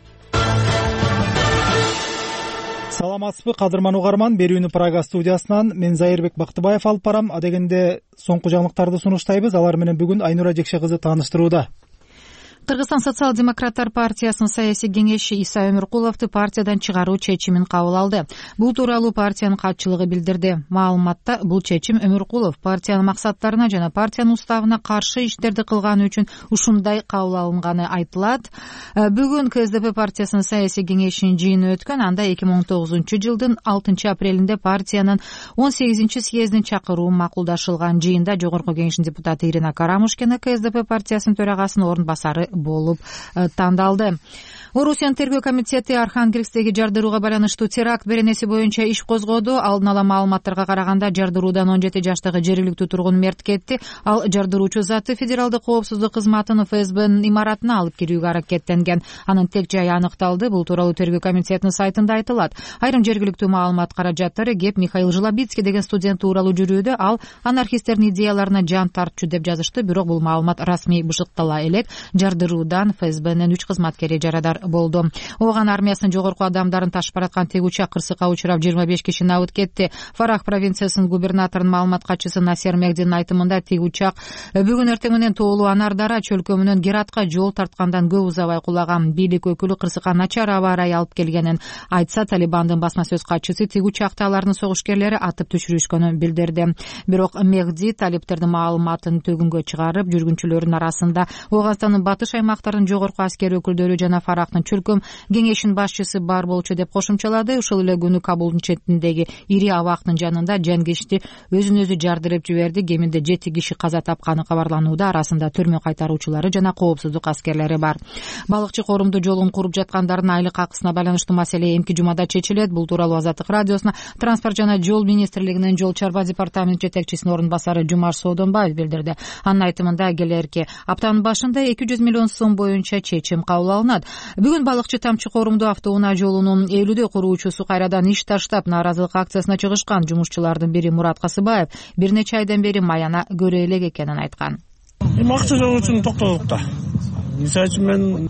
Саламатсызбы, кадырман угарман. Берүүнү Прага студиясынан мен Зайырбек Бактыбаев алып барам. Адегенде соңку жаңылыктарды сунуштайбыз. Алар менен бүгүн Айнура Жекше кызы тааныштырууда. Кыргызстан социал-демократтар партиясынын саясий кеңеши Иса Өмүркуловду партиядан чыгаруу чечимин кабыл алды. Бул тууралуу партиянын катчылыгы билдирди. Маалыматта бул чечим Өмүркулов партиянын максаттарына жана партиянын уставына каршы иштерди кылганы үчүн ушундай кабыл алынганы айтылат. Бүгүн КСДП партиясынын саясий кеңешинин жыйыны өткөн. Анда 2019-жылдын 6-апрелинде партиянын 18-съездин чакыруун макулдашылган. Жыйында жогорку кеңештин депутаты Ирина Карамушкина КСДП партиясынын төрагасынын орун басары болуп тандалды. Орусиянын тергөө комитети Архангельскдеги жардырууга байланыштуу теракт беренеси боюнча иш козгоду. Алдын ала маалыматтарга караганда жардыруудан 17 жаштагы жергиликтүү тургун мерт кетти. Ал жардыруучу заты федералдык коопсуздук кызматынын ФСБнын имаратына алып кирүүгө аракеттенген. Анын тек жайы аныкталды. Бул тууралуу тергөө комитетинин сайтында айтылат. Айрым жергиликтүү маалымат каражаттары кеп Михаил Жлобицкий деген студент тууралуу жүрүүдө. Ал анархисттердин идеяларына жан тартчу деп жазышты. Бирок бул маалымат расмий бышыктала элек. Жардыруудан ФСБнын 3 кызматкери жарадар болду. Ооган армиясынын жогорку адамдарын ташып бараткан тек учак кырсыкка учурап 25 киши набыт кетти. Фарах провинциясынын губернаторунун маалымат катчысы Насер Мехдинин айтымында тек учак бүгүн эртең менен Тоолуу Анардара чөлкө менен Гератка жол тарткандан көп узабай кулаган. Бийлик өкүлү кырсыкка начар аба ырайы алып келгенин айтса, Талибандын басма сөз катчысы тек учакты алардын согушкерлери атып түшүрүшкөнүн билдирди. Бирок Мехди талиптердин маалыматын төгүнгө чыгарып, жүргүнчүлөрдүн арасында Ооганстандын батыш аймактарынын жогорку аскер өкүлдөрү жана Фарахтын чөлкөм кеңешинин башчысы бар болчу деп кошумчалады. Ушул эле күнү Кабулдун четиндеги ири абактын жанында жангечти өзүн өзү жардырып жиберди. Кеминде 7 киши каза тапканы кабарланууда. Арасында төрмө кайтаруучулары жана коопсуздук аскерлери бар. Балыкчы корумду жолун куруп жаткандардын айлык акысына байланыштуу маселе эмки жумада чечилет. Бул тууралуу Азаттык радиосуна Транспорт жана жол министрлигинин жол чарба департаменти жетекчисинин орун басары Жумаш Соодонбаев билдирди. Анын айтымында келерки аптанын башында 200 миллион сом боюнча чечим кабыл алынат. Бүгүн балыкчы тамчы корумду автоунаа жолунун 50 куруучусу кайрадан иш таштап нааразылык акциясына чыгышкан. Жумушчулардын бири Мурат Касыбаев бир нече айдан бери маяна көрө элек экенин айткан. Акча жок үчүн токтодук да. Мисалы үчүн мен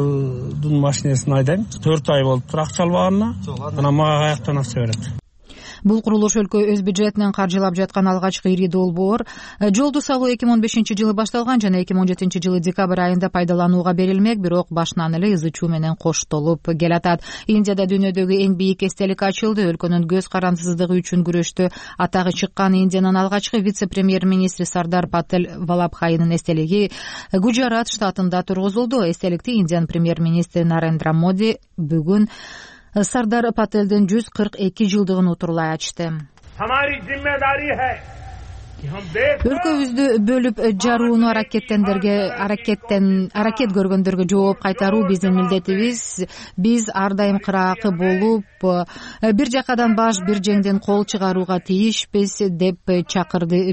арендатордун машинесин айдайм. 4 ай болуптур акча албаганына. Анан мага каяктан акча берет? Бул курулуш өлкө өз бюджетинен каржылап жаткан алгачкы ири долбоор. Жолду салуу 2015-жылы башталган жана 2017-жылы декабрь айында пайдаланууга берилмек, бирок башынан эле ызы чуу менен коштолуп келатат. Индияда дүйнөдөгү эң бийик эстелик ачылды. Өлкөнүн көз карандысыздыгы үчүн күрөштө атагы чыккан Индиянын алгачкы вице-премьер-министри Сардар Пател Валабхайнын эстелиги Гуджарат штатында тургузулду. Эстеликти Индиянын премьер-министри Нарендра Моди бүгүн Сардар Пателдин 142 жылдыгын утурлай ачты. Өлкөбүздү бөлүп жарууну аракет көргөндөргө жооп кайтаруу биздин милдетибиз. Биз ар дайым кыраакы болуп, бир жакадан баш, бир жеңден кол чыгарууга тийишпиз деп чакырды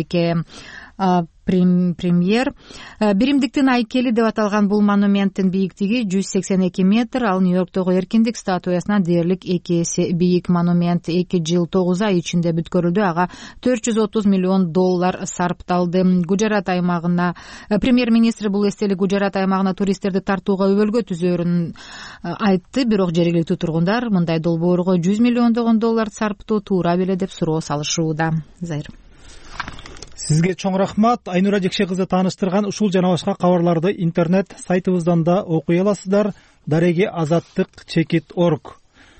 премьер. Биримдиктин айкели деп аталган бул монументтин бийиктиги 182 метр, ал Нью-Йорктогу эркиндик статуясынан дээрлик 2 эсе бийик. Монумент 2 жыл 9 ай ичинде бүткөрүлдү. Ага $430 миллион сарпталды. Гуджарат аймагына премьер-министр бул эстелик Гуджарат аймагына туристтерди тартууга өбөлгө түзөөрүн айтты, бирок жергиликтүү тургундар мындай долбоорго $100 миллион сарптоо туура беле деп суроо салышууда. Зайыр. Сизге чоң рахмат. Айнура Жекше кызы тааныштырган ушул жана башка кабарларды интернет сайтыбыздан да окуй аласыздар. Дареги azаттык.org.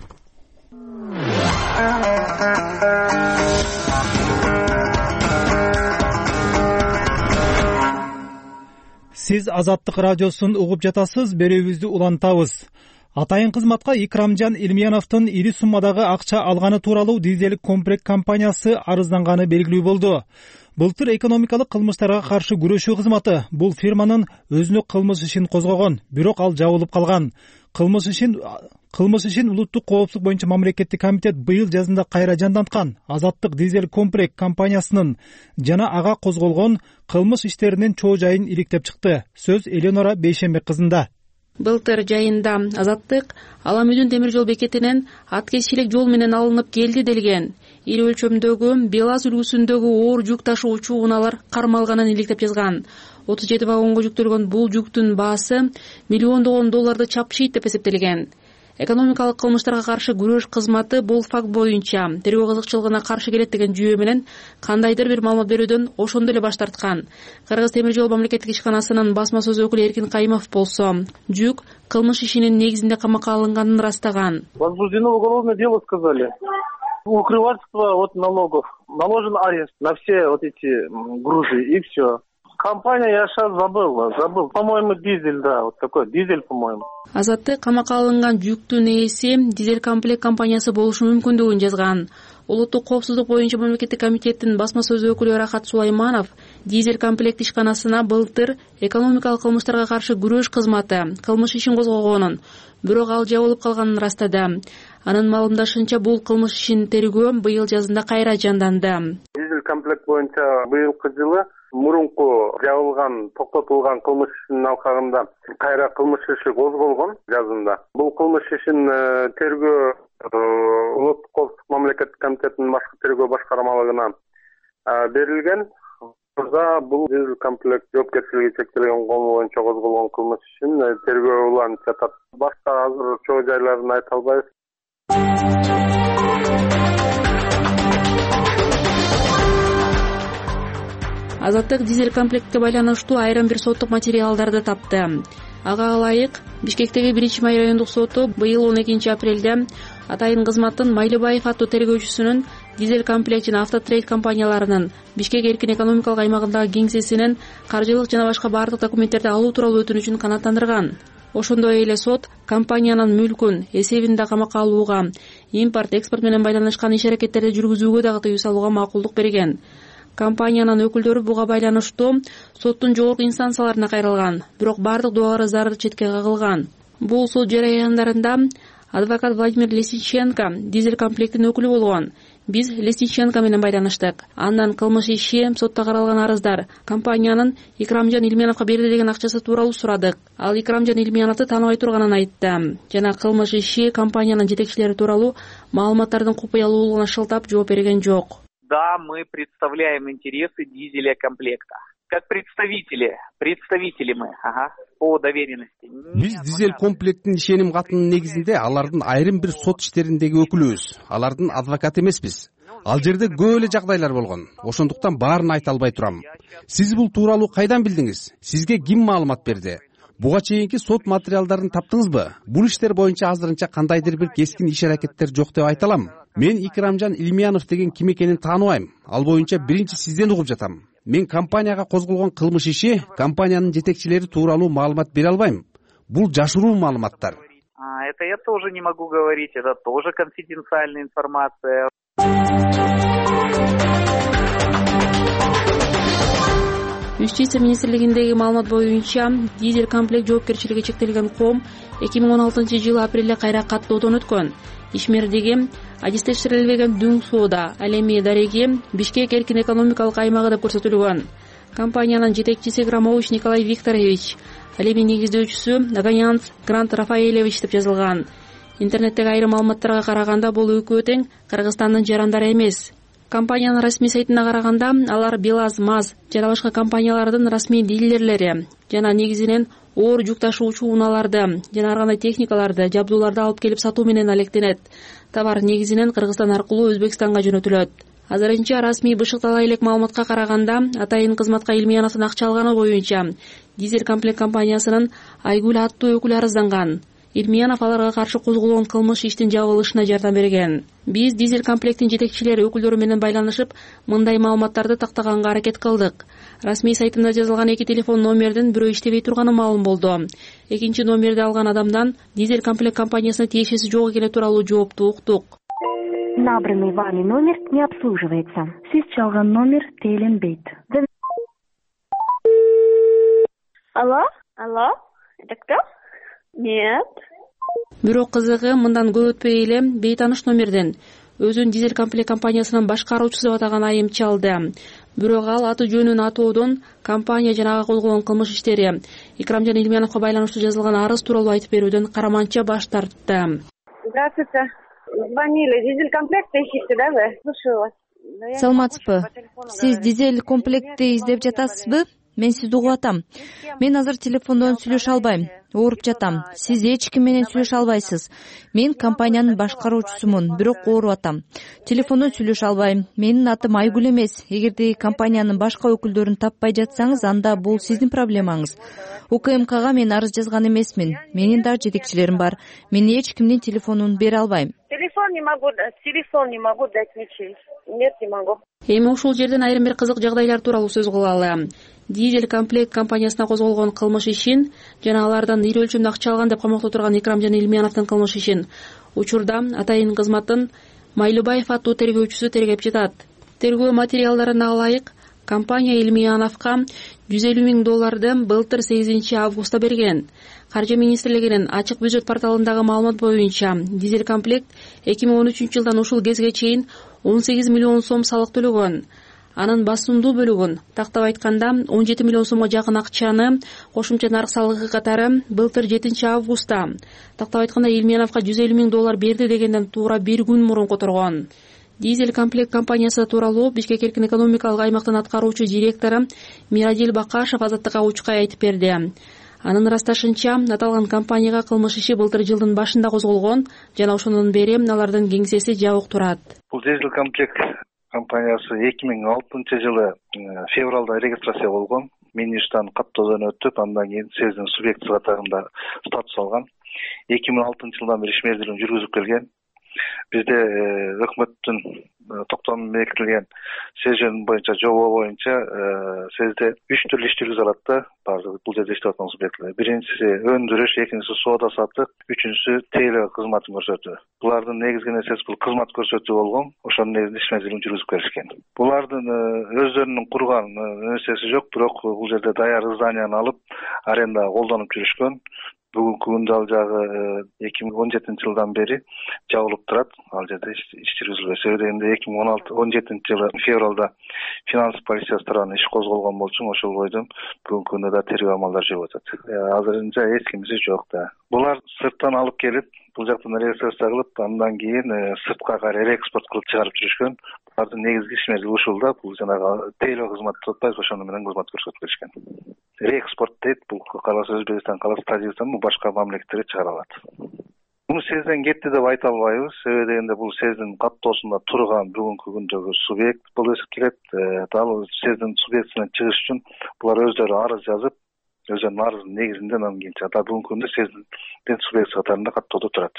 Сиз Азаттык радиосун угуп жатасыз. Берүүбүздү улантабыз. Атайын кызматка Икрамжан Илмияновдун ири суммадагы акча алганы тууралуу дизелик комплект компаниясы арызданганы белгилүү болду. Былтыр экономикалык кылмыштарга каршы күрөшүү кызматы бул фирманын өзүнө кылмыш ишин козгогон, бирок ал жабылып калган. Кылмыш ишин улуттук коопсуздук боюнча мамлекеттик комитет быйыл жазында кайра жанданткан. Азаттык дизель комплект компаниясынын жана ага козголгон кылмыш иштеринин чоо жайын иликтеп чыкты. Сөз Элеонора Бейшембек кызында. Былтыр жайында Азаттык Аламүдүн темир жол бекетинен аткезчилик жол менен алынып келди делген. Ири өлчөмдөгү Белаз үлгүсүндөгү оор жүк ташуучу унаалар кармалганын иликтеп жазган. 37 вагонго жүктөлгөн бул жүктүн баасы $миллиондогон чапшыйт деп эсептелген. Экономикалык кылмыштарга каршы күрөш кызматы бул факт боюнча тергөө кызыкчылыгына каршы келет деген жүйө менен кандайдыр бир маалымат берүүдөн ошондо эле баш тарткан. Кыргыз темир жол мамлекеттик ишканасынын басма сөз өкүлү Эркин Кайымов болсо, жүк кылмыш ишинин негизинде камакка алынганын ырастаган. Возбуждено уголовное дело, сказали. Укрывательство от налогов. Наложен арест на все вот эти грузы и все. Компания, я сейчас забыл. По-моему, дизель, да, вот такой дизель, по-моему. Азаттык камакка алынган жүктүн ээси дизель комплект компаниясы болушу мүмкүндүгүн жазган. Улуттук коопсуздук боюнча мамлекеттик комитеттин басма сөз өкүлү Рахат Сулайманов дизель комплект ишканасына былтыр экономикалык кылмыштарга каршы күрөш кызматы кылмыш ишин козгогонун, бирок ал жабылып калганын ырастады. Анын маалымдашынча бул кылмыш ишин тергөө быйыл жазында кайра жанданды. Дизель комплект боюнча быйылкы жылы мурунку жабылган, токтотулган кылмыш ишинин алкагында кайра кылмыш иши козголгон жазында. Бул кылмыш ишин тергөө улуттук коопсуздук мамлекеттик комитетинин башкы тергөө башкармалыгына берилген. Бул дизель комплект жоопкерчилиги чектелген кол боюнча козголгон кылмыш ишин тергөө уланып жатат. Башка азыр чоо жайларын айта албайбыз. Азаттык дизель комплектке байланыштуу айрым бир соттук материалдарды тапты. Ага ылайык Бишкектеги 1-май райондук соту быйыл 12 апрелде Атайын кызматтын Майлыбаев аттуу тергөөчүсүнүн дизель комплект жана автотрейд компанияларынын Бишкек эркин экономикалык аймагындагы кеңсесинин каржылык жана башка бардык документтерди алуу тууралуу өтүнүчүн канааттандырган. Ошондой эле сот компаниянын мүлкүн эсебинде камакка алууга, импорт, экспорт менен байланышкан иш-аракеттерди жүргүзүүгө дагы тыюу салууга макулдук берген. Компаниянын өкүлдөрү буга байланыштуу соттун жогорку инстанцияларына кайрылган, бирок бардык дубал арыздары четке кагылган. Бул сот жараяндарында адвокат Владимир Лесниченко дизель комплектин өкүлү болгон. Биз Лесниченко менен байланыштык. Андан кылмыш иши, сотто каралган арыздар, компаниянын Икрамжан Илмияновго берди деген акчасы тууралуу сурадык. Ал Икрамжан Илмияновду тааныбай турганын айтты. Жана кылмыш иши, компаниянын жетекчилери тууралуу маалыматтардын купуялуулугуна шылтап жооп берген жок. Да, мы представляем интересы дизеля комплекта. как представители мы по доверенности. Биз дизель комплектин ишеним катынын негизинде алардын айрым бир сот иштериндеги өкүлүбүз, алардын адвокаты эмеспиз. Ал жерде көп эле жагдайлар болгон. Ошондуктан баарын айта албай турам. Сиз бул тууралуу кайдан билдиңиз? Сизге ким маалымат берди? Буга чейинки сот материалдарын таптыңызбы? Бул иштер боюнча азырынча кандайдыр бир кескин иш аракеттер жок деп айта алам. Мен Икрамжан Илмиянов деген ким экенин тааныбайм. Ал боюнча биринчи сизден угуп жатам. Мен компанияга козголгон кылмыш иши, компаниянын жетекчилери тууралуу маалымат бере албайм. Бул жашыруу маалыматтар. Это я тоже не могу говорить, это тоже конфиденциальная информация. Юстиция министрлигиндеги маалымат боюнча дизель комплект жоопкерчилиги чектелген коом 2016-жылы апрелде кайра каттоодон өткөн. Ишмердиги адистештирилбеген дүң соода, ал эми дареги Бишкек эркин экономикалык аймагы деп көрсөтүлгөн. Компаниянын жетекчиси Громович Николай Викторович, ал эми негиздөөчүсү Наганянц Грант Рафаэлевич деп жазылган. Интернеттеги айрым маалыматтарга караганда бул экөө тең Кыргызстандын жарандары эмес. Компаниянын расмий сайтына караганда алар БелАЗ, МАЗ жана башка компаниялардын расмий дилерлери жана негизинен оор жүк ташуучу унааларды жана ар кандай техникаларды, жабдууларды алып келип сатуу менен алектенет. Товар негизинен Кыргызстан аркылуу Өзбекстанга жөнөтүлөт. Азырынча расмий бышыктала элек маалыматка караганда атайын кызматка Илмияновдун акча алганы боюнча дизель комплект компаниясынын Айгүл аттуу өкүлү арызданган. Илмиянов аларга каршы козголгон кылмыш иштин жабылышына жардам берген. Биз дизель комплектин жетекчилери өкүлдөрү менен байланышып, мындай маалыматтарды тактаганга аракет кылдык. Расмий сайтында жазылган 2 телефон номердин бирөө иштебей турганы маалым болду. Экинчи номерди алган адамдан дизель комплект компаниясына тиешеси жок экени тууралуу жоопту уктук. Набранный вами номер не обслуживается. Сиз чалган номер теленбейт. Алло? Это кто? Нет. Бирок кызыгы мындан көп өтпөй эле бейтаныш номерден өзүн дизель комплект компаниясынын башкаруучусу деп атаган айым чалды. Бирок ал аты жөнүн атоодон компания жана ага козголгон кылмыш иштери Икрамжан Илмияновго байланыштуу жазылган арыз тууралуу айтып берүүдөн караманча баш тартты. Здравствуйте. Звонили. Дизель комплект ищете, да, вы? Слушаю вас. Саламатсызбы? Сиз дизель комплектти издеп жатасызбы? Мен сизди угуп атам. Мен азыр телефондон сүйлөшө албайм. Ооруп жатам. Сиз эч ким менен сүйлөшө албайсыз. Мен компаниянын башкаруучусумун, бирок ооруп атам. Телефондон сүйлөшө албайм. Менин атым Айгүл эмес. Эгерде компаниянын башка өкүлдөрүн таппай жатсаңыз, анда бул сиздин проблемаңыз. УКМКга мен арыз жазган эмесмин. Менин да жетекчилерим бар. Мен эч кимдин телефонун бере албайм. Телефон не могу дать ничей. Нет, не могу. Эми ушул жерден айрым бир кызык жагдайлар тууралуу сөз кылалы. Дизель комплект компаниясына козголгон кылмыш ишин жана алардан ири өлчөмдө акча алган деп камакта турган Икрамжан Илмияновдун кылмыш ишин учурда атайын кызматтын Майлыбаев аттуу тергөөчүсү тергеп жатат. Тергөө материалдарына ылайык компания Илмияновго $150,000 былтыр 8 августта берген. Каржы министрлигинин ачык бюджет порталындагы маалымат боюнча дизель комплект 2013-жылдан ушул кезге чейин 18 миллион сом салык төлөгөн. Анын басымдуу бөлүгүн, тактап айтканда 17 миллион сомго жакын акчаны кошумча нарк салыгы катары былтыр 7 августта, тактап айтканда Илмияновго $150,000 берди дегенден туура бир күн мурун которгон. Дизель комплект компаниясы тууралуу Бишкек эркин экономикалык аймактын аткаруучу директору Мирадил Бакашев Азаттыкка учкай айтып берди. Анын ырасташынча, аталган компанияга кылмыш иши былтыр жылдын башында козголгон жана ошондон бери алардын кеңсеси жабык турат. Бул дизель комплект компаниясы 2006-жылы февралда регистрация болгон. Менин иштен каттоодон өтүп, андан кийин сездин субъекти катарында статус алган. 2006-жылдан бери ишмердүүлүгүн жүргүзүп келген. Бизде өкмөттүн токтомунун бекитилген сезон боюнча жобо боюнча сезде 3 түрлүү иш жүргүзө алат да баардык бул жерде иштеп аткан субъекттер. Биринчиси өндүрүш, экинчиси соода саттык, үчүнчүсү тейлөө кызматын көрсөтүү. Булардын негизги нерсеси бул кызмат көрсөтүү болгон. Ошонун негизинде ишмердүүлүгүн жүргүзүп келишкен. Булардын өздөрүнүн курган нерсеси жок, бирок бул жерде даяр зданияны алып арендага колдонуп жүрүшкөн. Бүгүнкү күндө ал жагы 2017-жылдан бери жабылып турат. Ал жерде иш жүргүзүлбөй. Себеби 2017-жылы февралда финанс полициясы тарабынан иш козголгон болчу, ошол бойдон бүгүнкү күндө да тергөө амалдары жүрүп атат. Азырынча эч кимиси жок да. Булар сырттан алып келип бул жактан регистрация кылып, андан кийин сыртка кайра реэкспорт кылып чыгарып жүрүшкөн. Алардын негизги ишмери ушул да, бул жанагы тейлөө кызмат деп атпайбызбы, ошону менен кызмат көрсөтүп келишкен. Реэкспорт дейт, бул каласа Өзбекстан, каласа Тажикстан, бул башка мамлекеттерге чыгара алат. Муну СЕЗден кетти деп айта албайбыз. Себеби дегенде бул СЕЗдин каттоосунда турган бүгүнкү күндөгү субъект болуп эсептелет. Ал СЕЗдин субъектисинен чыгыш үчүн булар өздөрү арыз жазып, өздөрүнүн арыздын негизинде анан кийин чыгат. Бүгүнкү күндө СЕЗдин субъектиси катарында каттоодо турат.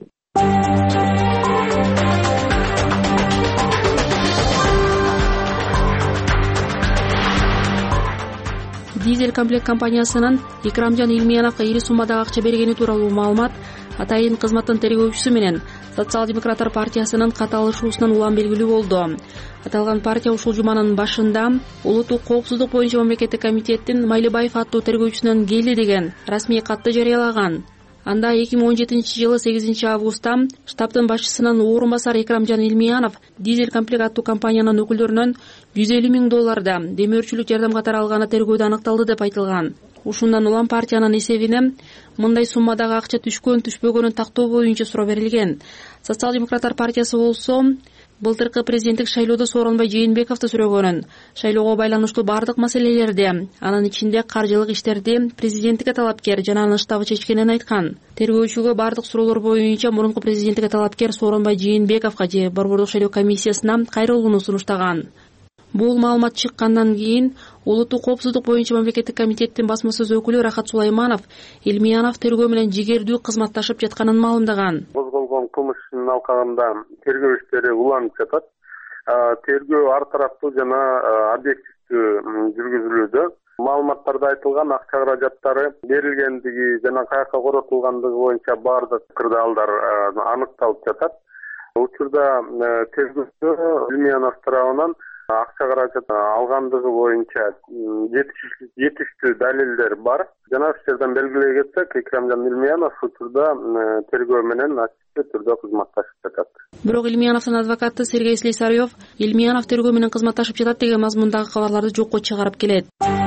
Дизель комплект компаниясынын Икрамжан Илмияновго ири суммадагы акча бергени тууралуу маалымат атайын кызматтын тергөөчүсү менен Социал-демократтар партиясынын каталышуусунан улам белгилүү болду. Аталган партия ушул жуманын башында улуттук коопсуздук боюнча мамлекеттик комитеттин Майлыбаев аттуу тергөөчүсүнөн келди деген расмий катты жарыялаган. Анда 2017-жылы 8 августта штабтын башчысынын орун басары Икрамжан Илмиянов Дизель комплект аттуу компаниянын өкүлдөрүнөн $150,000 демөөрчүлүк жардам катары алганы тергөөдө аныкталды деп айтылган. Ушундан улам партиянын эсебине мындай суммадагы акча түшпөгөнүн тактоо боюнча суроо берилген. Социал-демократтар партиясы болсо былтыркы президенттик шайлоодо Сооронбай Жээнбековду сүрөгөнүн, шайлоого байланыштуу бардык маселелерди, анын ичинде каржылык иштерди президенттикке талапкер жана анын штабы чечкенин айткан. Тергөөчүгө бардык суроолор боюнча мурунку президенттикке талапкер Сооронбай Жээнбековго же Борбордук шайлоо комиссиясына кайрылууну сунуштаган. Бул маалымат чыккандан кийин улуттук коопсуздук боюнча мамлекеттик комитеттин басма сөз өкүлү Рахат Сулайманов Илмиянов тергөө менен жигердүү кызматташып жатканын маалымдаган. Козголгон кылмыш ишинин алкагында тергөө иштери уланып жатат. Тергөө ар тараптуу жана объективдүү жүргүзүлүүдө. Маалыматтарда айтылган акча каражаттары берилгендиги жана каяка коротулгандыгы боюнча бардык кырдаалдар аныкталып жатат. Учурда тергөөчү Илмиянов тарабынан акча каражат алгандыгы боюнча жетиштүү далилдер бар. Жана ушул белгилей кетсек, Икрамжан Илмиянов учурда тергөө менен ачык түрдө кызматташып жатат. Бирок Илмияновдун адвокаты Сергей Слесарев Илмиянов тергөө менен кызматташып жатат деген мазмундагы кабарларды жокко чыгарып келет.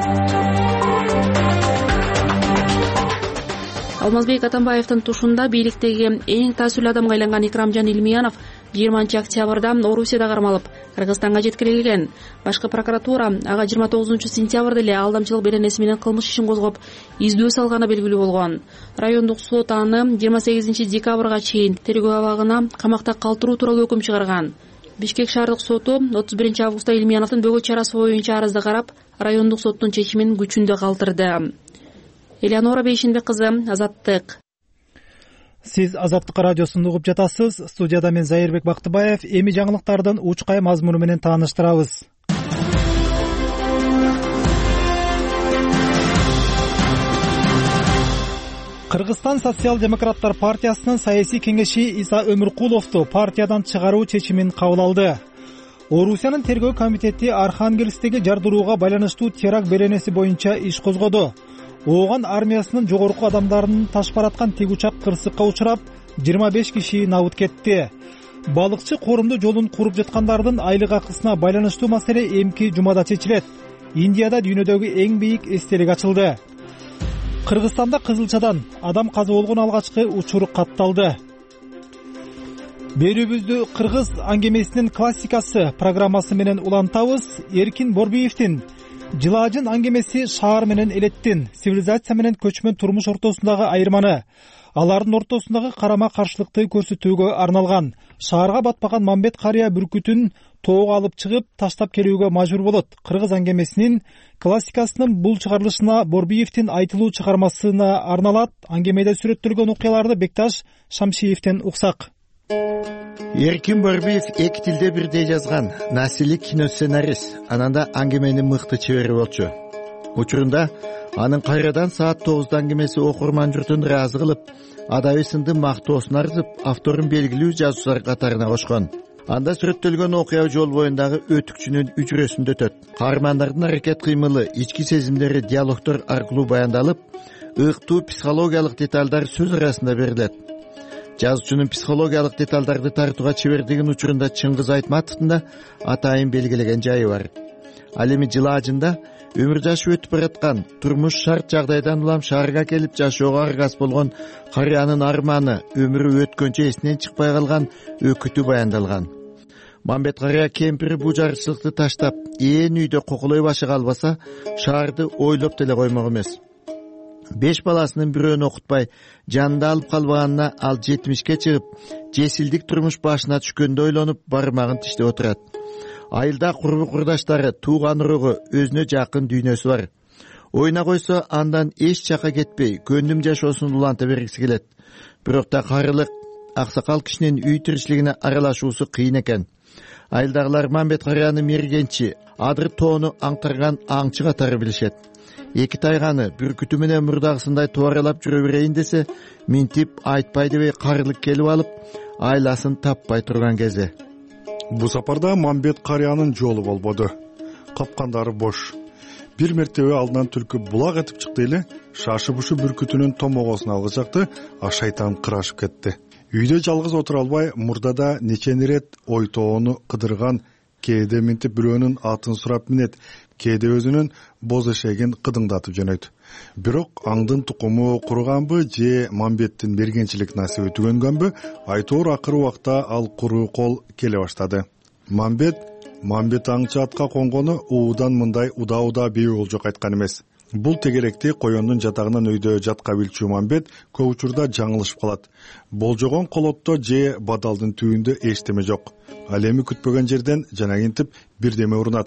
Алмазбек Атамбаевдин тушунда бийликтеги эң таасирлүү адамга айланган Икрамжан Илмиянов 20 октябрда Орусияда кармалып, Кыргызстанга жеткирилген. Башкы прокуратура ага 29 сентябрда эле алдамчылык беренеси менен кылмыш ишин козгоп, издөө салганы белгилүү болгон. Райондук сот аны 28 декабрга чейин тергөө абагына камакта калтыруу тууралуу өкүм чыгарган. Бишкек шаардык соту 31 августта Илмияновдун бөгөт чарасы боюнча арызды карап, райондук соттун чечимин күчүндө калтырды. Элеонора Бейшенбек кызы, Азаттык. Сиз Азаттык радиосун угуп жатасыз. Студияда мен Зайырбек Бактыбаев. Эми жаңылыктардын учкай мазмуну менен тааныштырабыз. Кыргызстан социал-демократтар партиясынын саясий кеңеши Иса Өмүркуловду партиядан чыгаруу чечимин кабыл алды. Орусиянын тергөө комитети Архангельсктеги жардырууга байланыштуу теракт беренеси боюнча иш козгоду. Ооган армиясынын жогорку адамдарын таш бараткан тигучак кырсыкка учурап, 25 киши набыт кетти. Балыкчы корумду жолун куруп жаткандардын айлык акысына байланыштуу маселе эмки жумада чечилет. Индияда дүйнөдөгү эң бийик эстелик ачылды. Кыргызстанда Кызылчадан адам каза болгон алгачкы учур катталды. Берүүбүздү кыргыз аңгемесинин классикасы программасы менен улантабыз. Эркин Борбиевдин Жылаажын аңгемеси шаар менен элеттин, цивилизация менен көчмөн турмуш ортосундагы айырманы, алардын ортосундагы карама каршылыкты көрсөтүүгө арналган. Шаарга батпаган Мамбет карыя бүркүтүн тоого алып чыгып, таштап келүүгө мажбур болот. Кыргыз аңгемесинин классикасынын бул чыгарылышына Борбиевдин айтылуу чыгармасына арналат. Аңгемеде сүрөттөлгөн окуяларды Бекташ Шамшиевден уксак. Эркин Борбиев эки тилде бирдей жазган насилик киносценарист, ананда аңгеменин мыкты чебери болчу. Учурунда анын кайрадан саат 9 аңгемеси окурман журтун ыраазы кылып, адабий сынды мактоосун арзып, авторун белгилүү жазуучулар катарына кошкон. Анда сүрөттөлгөн окуя жол боюндагы өтүкчүнүн үчүрөсүндө өтөт. Каармандардын аракет кыймылы, ички сезимдери диалогдор аркылуу баяндалып, ыктуу психологиялык деталдар сөз арасында берилет. Жазуучунун психологиялык деталдарды тартууга чебердигин учурунда Чыңгыз Айтматовдун да атайын белгилеген жайы бар. Ал эми жыл ажында өмүр жашы өтүп бараткан, турмуш шарт жагдайдан улам шаарга келип жашоого аргас болгон карыянын арманы, өмүрү өткөнчө эсинен чыкпай калган өкүтү баяндалган. Мамбет карыя кемпири бул жарычылыкты таштап, ээн үйдө кокулой башы калбаса, шаарды ойлоп деле коймок эмес. 5 баласынын бирөөнү окутпай, жанында алып калбаганына ал 70ке чыгып, жесилдик турмуш башына түшкөндө ойлонуп, бармагын тиштеп отурат. Айылда курбу курдаштары, тууган уругу, өзүнө жакын дүйнөсү бар. Ойна койсо, андан эч жака кетпей, көндүм жашоосун уланта бергиси келет. Бирок да карылык, аксакал кишинин үй тиричилигине аралашуусу кыйын экен. Айылдагылар Мамбет карыяны мергенчи, адыр тоону аңтарган аңчы катары билишет. Эки тайганы бүркүтү менен мурдагысындай туаралап жүрө берейин десе, минтип айтпай дебей карылык келип алып, айласын таппай турган кези. Бу сапарда Мамбет карыянын жолу болбоду. Капкандары бош. Бир мертебе алдынан түлкү булак этип чыкты эле, шашып ушу бүркүтүнүн томогосун алгычакты, а шайтан кырашып кетти. Үйдө жалгыз отура албай, мурдада нечени ирет ойтоону кыдырган, кээде минтип бирөөнүн атын сурап минет, кээде өзүнүн боз эшегин кыдыңдатып жөнөйт. Бирок аңдын тукуму куруганбы же Мамбеттин мергенчилик насиби түгөнгөнбү, айтоор акыры убакта ал куруу кол келе баштады. Мамбет аңчы атка конгону уудан мындай уда бей болжок айткан эмес. Бул тегеректи коёндун жатагынан өйдө жатка билчү Мамбет көп учурда жаңылышып калат. Болжогон колотто же бадалдын түбүндө эчтеме жок. Ал эми күтпөгөн жерден жанагинтип бирдеме урунат.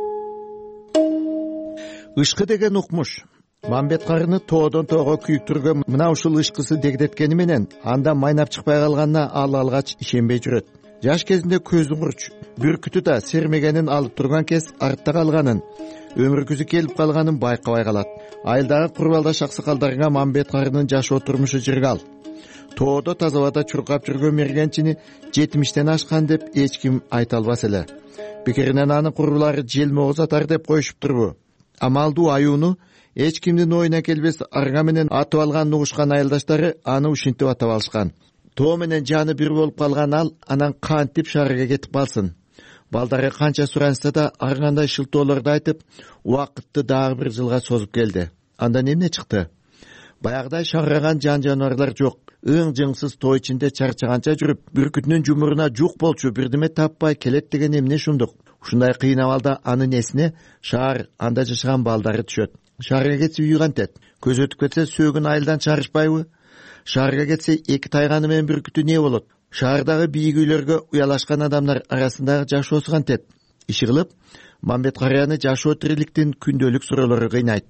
Ышкы деген укмуш. Мамбет карыны тоодон тоого күйүктүргөн мына ушул ышкысы дегдеткени менен анда майнап чыкпай калганына ал алгач ишенбей жүрөт. Жаш кезинде көзү курч, бүркүтү да сермегенин алып турган кез артта калганын, өмүргүсү келип калганын байкабай калат. Айылдагы курбалдаш аксакалдарга Мамбет карынын жашоо турмушу жыргал. Тоодо таза абада чуркап жүргөн мергенчини 70тен ашкан деп эч ким айта албас эле. Бекеринен анын курбулары желмогуз атар деп коюшуптурбу? Амалдуу аюуну эч кимдин оюна келбес арга менен атып алганын угушкан айылдаштары аны ушинтип атап алышкан. Тоо менен жаны бир болуп калган ал анан кантип шаарга кетип калсын. Балдары канча суранса да ар кандай шылтоолорду айтып, убакытты дагы бир жылга созуп келди. Андан эмне чыкты? Баягыдай шаргаган жан-жаныбарлар жок. Ың-жыңсыз тоо ичинде чарчаганча жүрүп, бүркүтүнүн жумуруна жук болчу бирдеме таппай келет деген эмне шундук? Ушундай кыйын абалда анын эсине шаар, анда жашаган балдары түшөт. Шаарга кетсе үй кантет? Көз өтүп кетсе сөөгүн айылдан чарышпайбы? Шаарга кетсе эки тайганы менен бүркүтү не болот? Шаардагы бийик үйлөргө уялашкан адамдар арасындагы жашоосу кантет? Иши кылып, Мамбет карыяны жашоо тириликтин күндөлүк суроолору кыйнайт.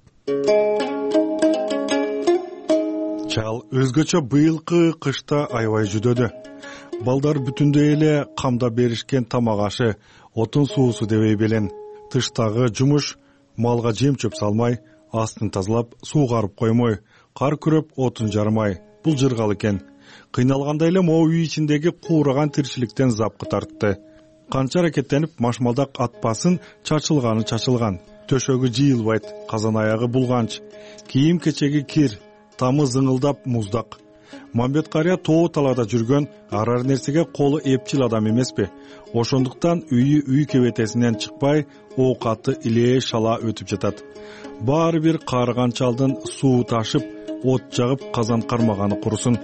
Чал өзгөчө быйылкы кышта аябай жүдөдү. Балдар бүтүндөй эле камдап беришкен тамак ашы, отун суусу дебей белен. Тыштагы жумуш малга жем чөп салмай, астын тазалап, суугарып коймой, кар күрөп отун жармай. Бул жыргал экен. Кыйналгандай эле могу үй ичиндеги куураган тирчиликтен запкы тартты. Канча аракеттенип машмалдак атпасын чачылган. Төшөгү жыйылбайт, казан аягы булганч, кийим кечеги кир, тамы зыңылдап муздак. Мамбет карыя тоо талаада жүргөн, арар нерсеге колу эпчил адам эмеспи? Ошондуктан үй кебетесинен чыкпай, оокаты илээ шала өтүп жатат. Баары бир каарыган чалдын суу ташып, от жагып казан кармаганы курусун.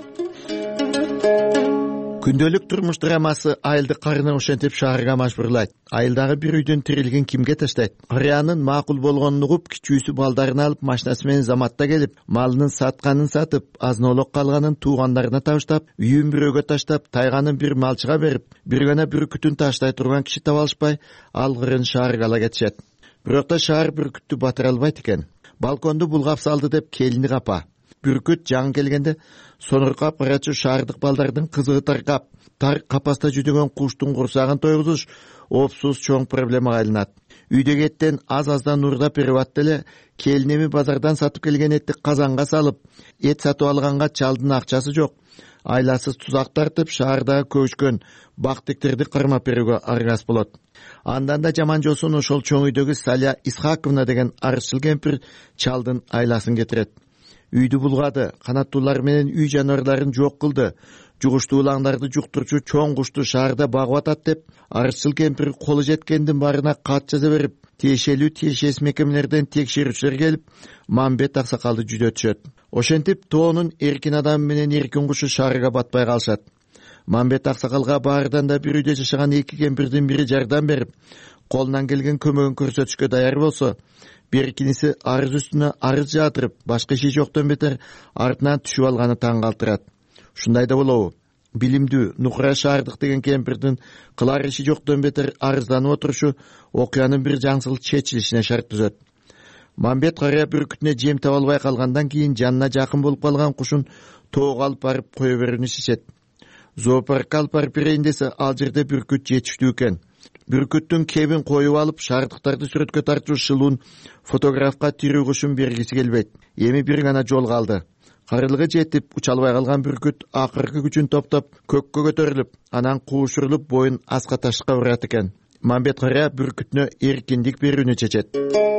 Күндөлүк турмуш драмасы айылды карыны ошентип шаарга мажбурлайт. Айылдагы бир үйдүн тирилигин кимге таштайт? Карыянын макул болгонун угуп, кичүүсү балдарын алып машинасы менен заматта келип, малынын сатканын сатып, азынолок калганын туугандарына табыштап, үйүн бирөөгө таштап, тайганын бир малчыга берип, бир гана бүркүтүн таштай турган киши таба алышпай, алгырын шаарга ала кетишет. Бирок да шаар бүркүттү батыра албайт экен. Балконду булгап салды деп келини капа. Бүркүт жаңы келгенде сонуркап барачу шаардык балдардын кызыгы таркап, тар капаста жүдөгөн куштун курсагын тойгузуш опсуз чоң проблемага айланат. Үйдөгү эттен аз-аздан урдап берип атты эле, келинеми базардан сатып келген этти казанга салып, эт сатып алганга чалдын акчасы жок. Айласыз тузак тартып, шаардагы көчкөн бактектерди кармап берүүгө аргас болот. Андан да жаман жосун ошол чоң үйдөгү Саля Исхаковна деген арчыл кемпир чалдын айласын кетирет. Үйдү булгады, канаттуулар менен үй жаныбарларын жок кылды. жугуштуу улаңдарды жуктурчу чоң кушту шаарда багып атат деп арызчыл кемпир колу жеткендин баарына кат жаза берип, тиешелүү тиешесиз мекемелерден текшерүүчүлөр келип Мамбет Аксакалды жүдөтүшөт. Ошентип тоонун эркин адамы менен эркин кушу шаарга батпай калышат. Мамбет Аксакалга баардан да бир үйдө жашаган эки кемпирдин бири жардам берип, колунан келген көмөгүн көрсөтүшкө даяр болсо, беркиниси арыз үстүнө арыз жаатырып, башка иши жоктон бетер артынан түшүп алганы таң калтырат. Ушундай да болобу? Билимдүү Нукура Шаардык деген кемпирдин кылар иши жоктон бетер арызданып отурушу окуянын бир жаңсыл чечилишине шарт түзөт. Мамбет карыя бүркүтүнө жем таба албай калгандан кийин жанына жакын болуп калган кушун тоого алып барып кое берүүнү чечет. Зоопаркка алып барып берейин десе, ал жерде бүркүт жетиштүү экен. Бүркүттүн кебин коюп алып, шаардыктарды сүрөткө тартуу шылуун фотографка тирүү кушун бергиси келбейт. Эми бир гана жол калды. Карылыгы жетип, уча албай калган бүркүт акыркы күчүн топтоп, көккө көтөрүлүп, анан куушурулуп боюн аска ташка урат экен. Мамбет карыя бүркүтүнө эркиндик берүүнү чечет.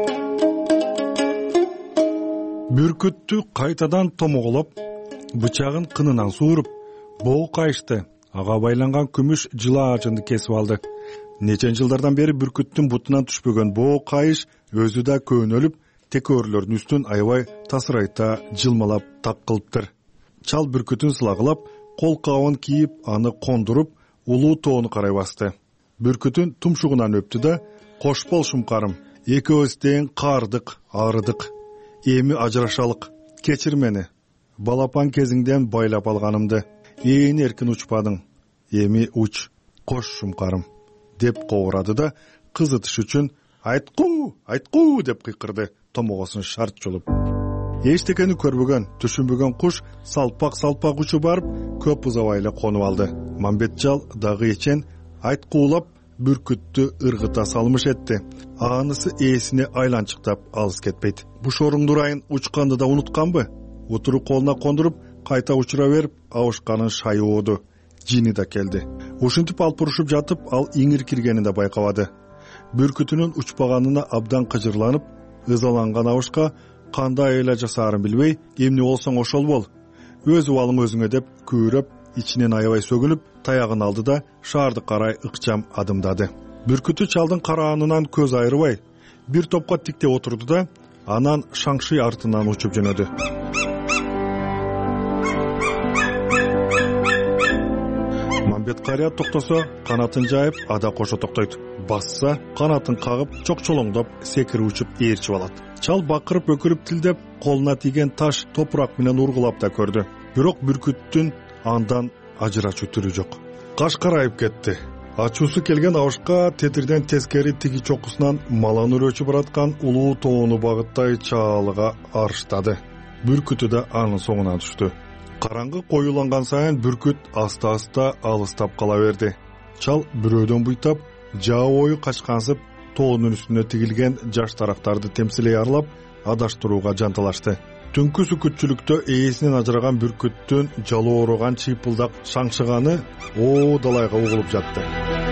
Бүркүттү кайтадан томоголоп, бычагын кынынан сууруп, боо кайышты. Ага байланган күмүш жылаажынды кесип алды. Нечен жылдардан бери бүркүттүн бутунан түшпөгөн боо кайыш өзү да көөнөлүп, текөөрүлөрдүн үстүн аябай тасырайта жылмалап так кылыптыр. Чал бүркүтүн сылагылап, кол кабын кийип, аны кондуруп, улуу тоону карай басты. Бүркүтүн тумшугунан өптү да, кош бол шумкарым, экөөбүз тең каардык, арыдык. Эми ажырашалык, кечир мени. Балапан кезиңден байлап алганымды. Ээн эркин учпадың. Эми уч, кош шумкарым, деп коорады да, кызытыш үчүн айткуу деп кыйкырды, томогосун шарт жолуп. Эчтекени көрбөгөн, түшүнбөгөн куш салпак учуп барып, көп узабай эле конуп алды. Мамбет жал дагы эчен айткуулап бүркүттү ыргыта салмыш этти. Анысы ээсине айланчыктап алыс кетпейт. Бушоруң дурайын учканды да унутканбы? Утуру колуна кондуруп, кайта учура берип, абышканын шайы ооду. Жини да келди. Ушинтип алып урушуп жатып, ал иңир киргенин да байкабады. Бүркүтүнүн учпаганына абдан кыжырланып, ызаланган абышка кандай эле жасаарын билбей, эмне болсоң ошол бол, өз убалың өзүңө деп күүрөп, ичинен аябай сөгүлүп, таягын алды да шаарды карай ыкчам адымдады. Бүркүтү чалдын караанынан көз айрыбай, бир топко тиктеп отурду да, анан шаңшый артынан учуп жөнөдү. Мамбет карыя токтосо, канатын жайып, ада кошо токтойт. Басса, канатын кагып, чокчолоңдоп, секирип учуп ээрчип алат. Чал бакырып өкүрүп тилдеп, колуна тийген таш топурак менен ургулап да көрдү. Бирок бүркүттүн андан ажырачуу түрү жок. Каш карайып кетти. Ачуусу келген абышка тетирден тескери тиги чокусунан маланыр өчүп бараткан улуу тоону багыттай чаалыга арыштады. Бүркүтү да анын соңунан түштү. Караңгы коюланган сайын бүркүт аста-аста алыстап кала берди. Чал бирөөдөн буйтап, жаа бою качкансып, тоонун үстүнө тигилген жаш тарактарды темсилей арлап, адаштырууга жанталашты. Түнкү сүкүтчүлүктө ээсинен ажыраган бүркүттүн жалоороган чыйпылдак шаңшыганы далайга угулуп жатты.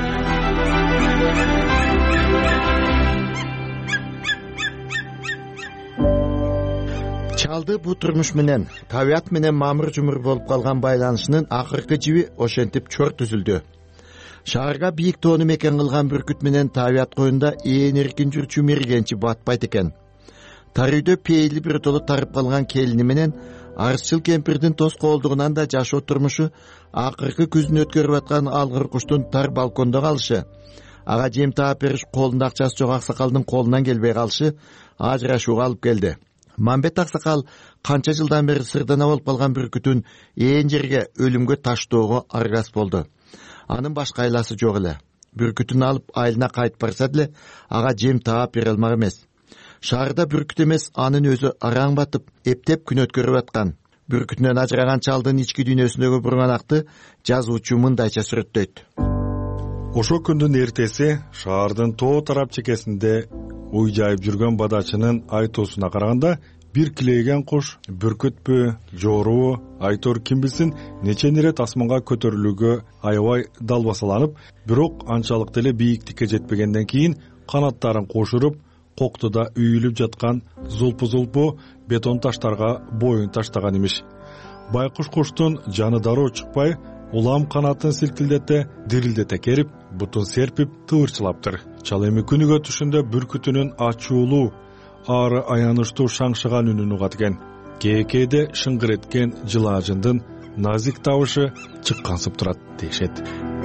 Чалды бу турмуш менен, табият менен мамыр-жумур болуп калган байланышынын акыркы жиби ошентип чорт үзүлдү. Шаарга бийик тоону мекен кылган бүркүт менен табият коюнда ээн эркин жүрчү мергенчи батпайт экен. Тар үйдө пейили бир толу тарып калган келини менен арызчыл кемпирдин тос колдугунан да жашоо турмушу, акыркы күзүн өткөрүп аткан алгыр куштун тар балкондо калышы, ага жем таап бериш колунда акчасы жок аксакалдын колунан келбей калышы ажырашууга алып келди. Мамбет Аксакал канча жылдан бери сырдана болуп калган бүркүтүн ээн жерге өлүмгө таштоого аргас болду. Анын башка айласы жок эле. Бүркүтүн алып айылына кайтып барса деле ага жем таап бере алмак эмес. Шаарда бүркүт эмес, анын өзү араң батып, эптеп күн өткөрүп аткан. Бүркүтүнөн ажыраган чалдын ички дүйнөсүндөгү бурганакты жазуучу мындайча сүрөттөйт. Ошо күндүн эртеси шаардын тоо тарап чекесинде уй жайып жүргөн бадачынын айтуусуна караганда, бир килейген куш бүркүтпү, жоорубу, айтор ким билсин, нечен ирет асманга көтөрүлүүгө аябай далбасаланып, бирок анчалык деле бийиктикке жетпегенден кийин канаттарын кошуруп, коктуда үйүлүп жаткан зулпу бетон таштарга боюн таштаган имиш. Байкуш куштун жаны дароо чыкпай, улам канатын силкилдете, дирилдете керип, бутун серпип тыбырчылаптыр. Чал эми күнүгө түшүндө бүркүтүнүн ачуулуу, ары аянычтуу шаңшыган үнүн угат экен. Кээкээде шыңгыр эткен жылаажындын назик табышы чыккансып турат дешет.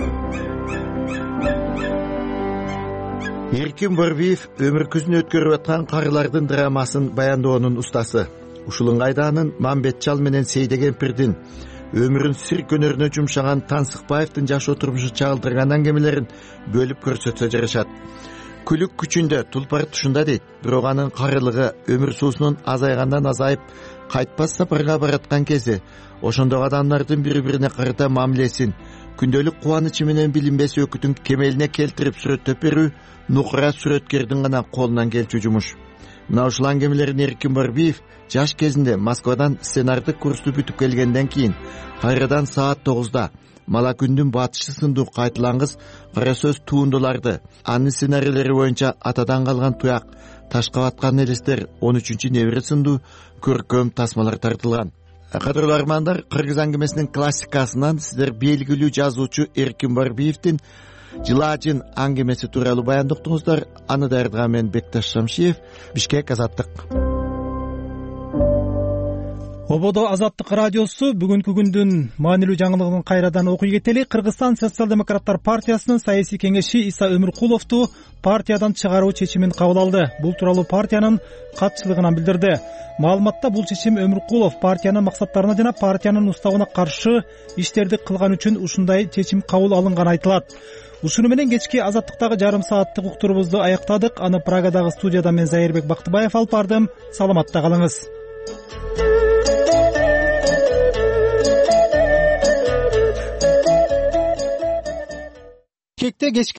Эркин Борбиев өмүркүзүн өткөрүп аткан карылардын драмасын баяндоонун устасы. Ушул ыңгайда Мамбет Чал менен Сейде Кемпирдин өмүрүн цирк өнөрүнө жумшаган Тансыкбаевдин жашоо турмушу чагылдырган аңгемелерин бөлүп көрсөтсө жарашат. Күлүк күчүндө тулпар тушунда дейт, бирок анын карылыгы өмүр суусунун азайгандан азайып, кайтпас сапарга бараткан кези, ошондогу адамдардын бири-бирине карата мамилесин, күндөлүк кубанычы менен билинбес өкүтүн кемелине келтирип сүрөттөп берүү нукура сүрөткердин гана колунан келчү жумуш. Мына ушул аңгемелерин Эркин Борбиев жаш кезинде Москвадан сценардык курсту бүтүп келгенден кийин кайрадан саат 9-да Мала күндүн батышы сындуу кайтылангыс кара сөз туундуларды, анын сценарийлери боюнча атадан калган туяк, ташка баткан элестер, 13-небире сындуу көркөм тасмалар тартылган. Кадырлуу армандар, кыргыз аңгемесинин классикасынан сиздер белгилүү жазуучу Эркин Борбиевдин Жылаажын аңгемеси тууралуу баяндоктуңуздар. Аны даярдаган мен Бекташ Шамшиев, Бишкек, Азаттык. Ободо Азаттык радиосу бүгүнкү күндүн маанилүү жаңылыгын кайрадан окуй кетели. Кыргызстан социал-демократтар партиясынын саясий кеңеши Иса Өмүркуловду партиядан чыгаруу чечимин кабыл алды. Бул тууралуу партиянын катчылыгынан билдирди. Маалыматта бул чечим Өмүркулов партиянын максаттарына жана партиянын уставына каршы иштерди кылган үчүн ушундай чечим кабыл алынганы айтылат. Ушуну менен кечки Азаттыктагы жарым сааттык уктурубузду аяктадык. Аны Прагадагы студияда мен Зайырбек Бактыбаев алып бардым. Саламатта калыңыз. Кечки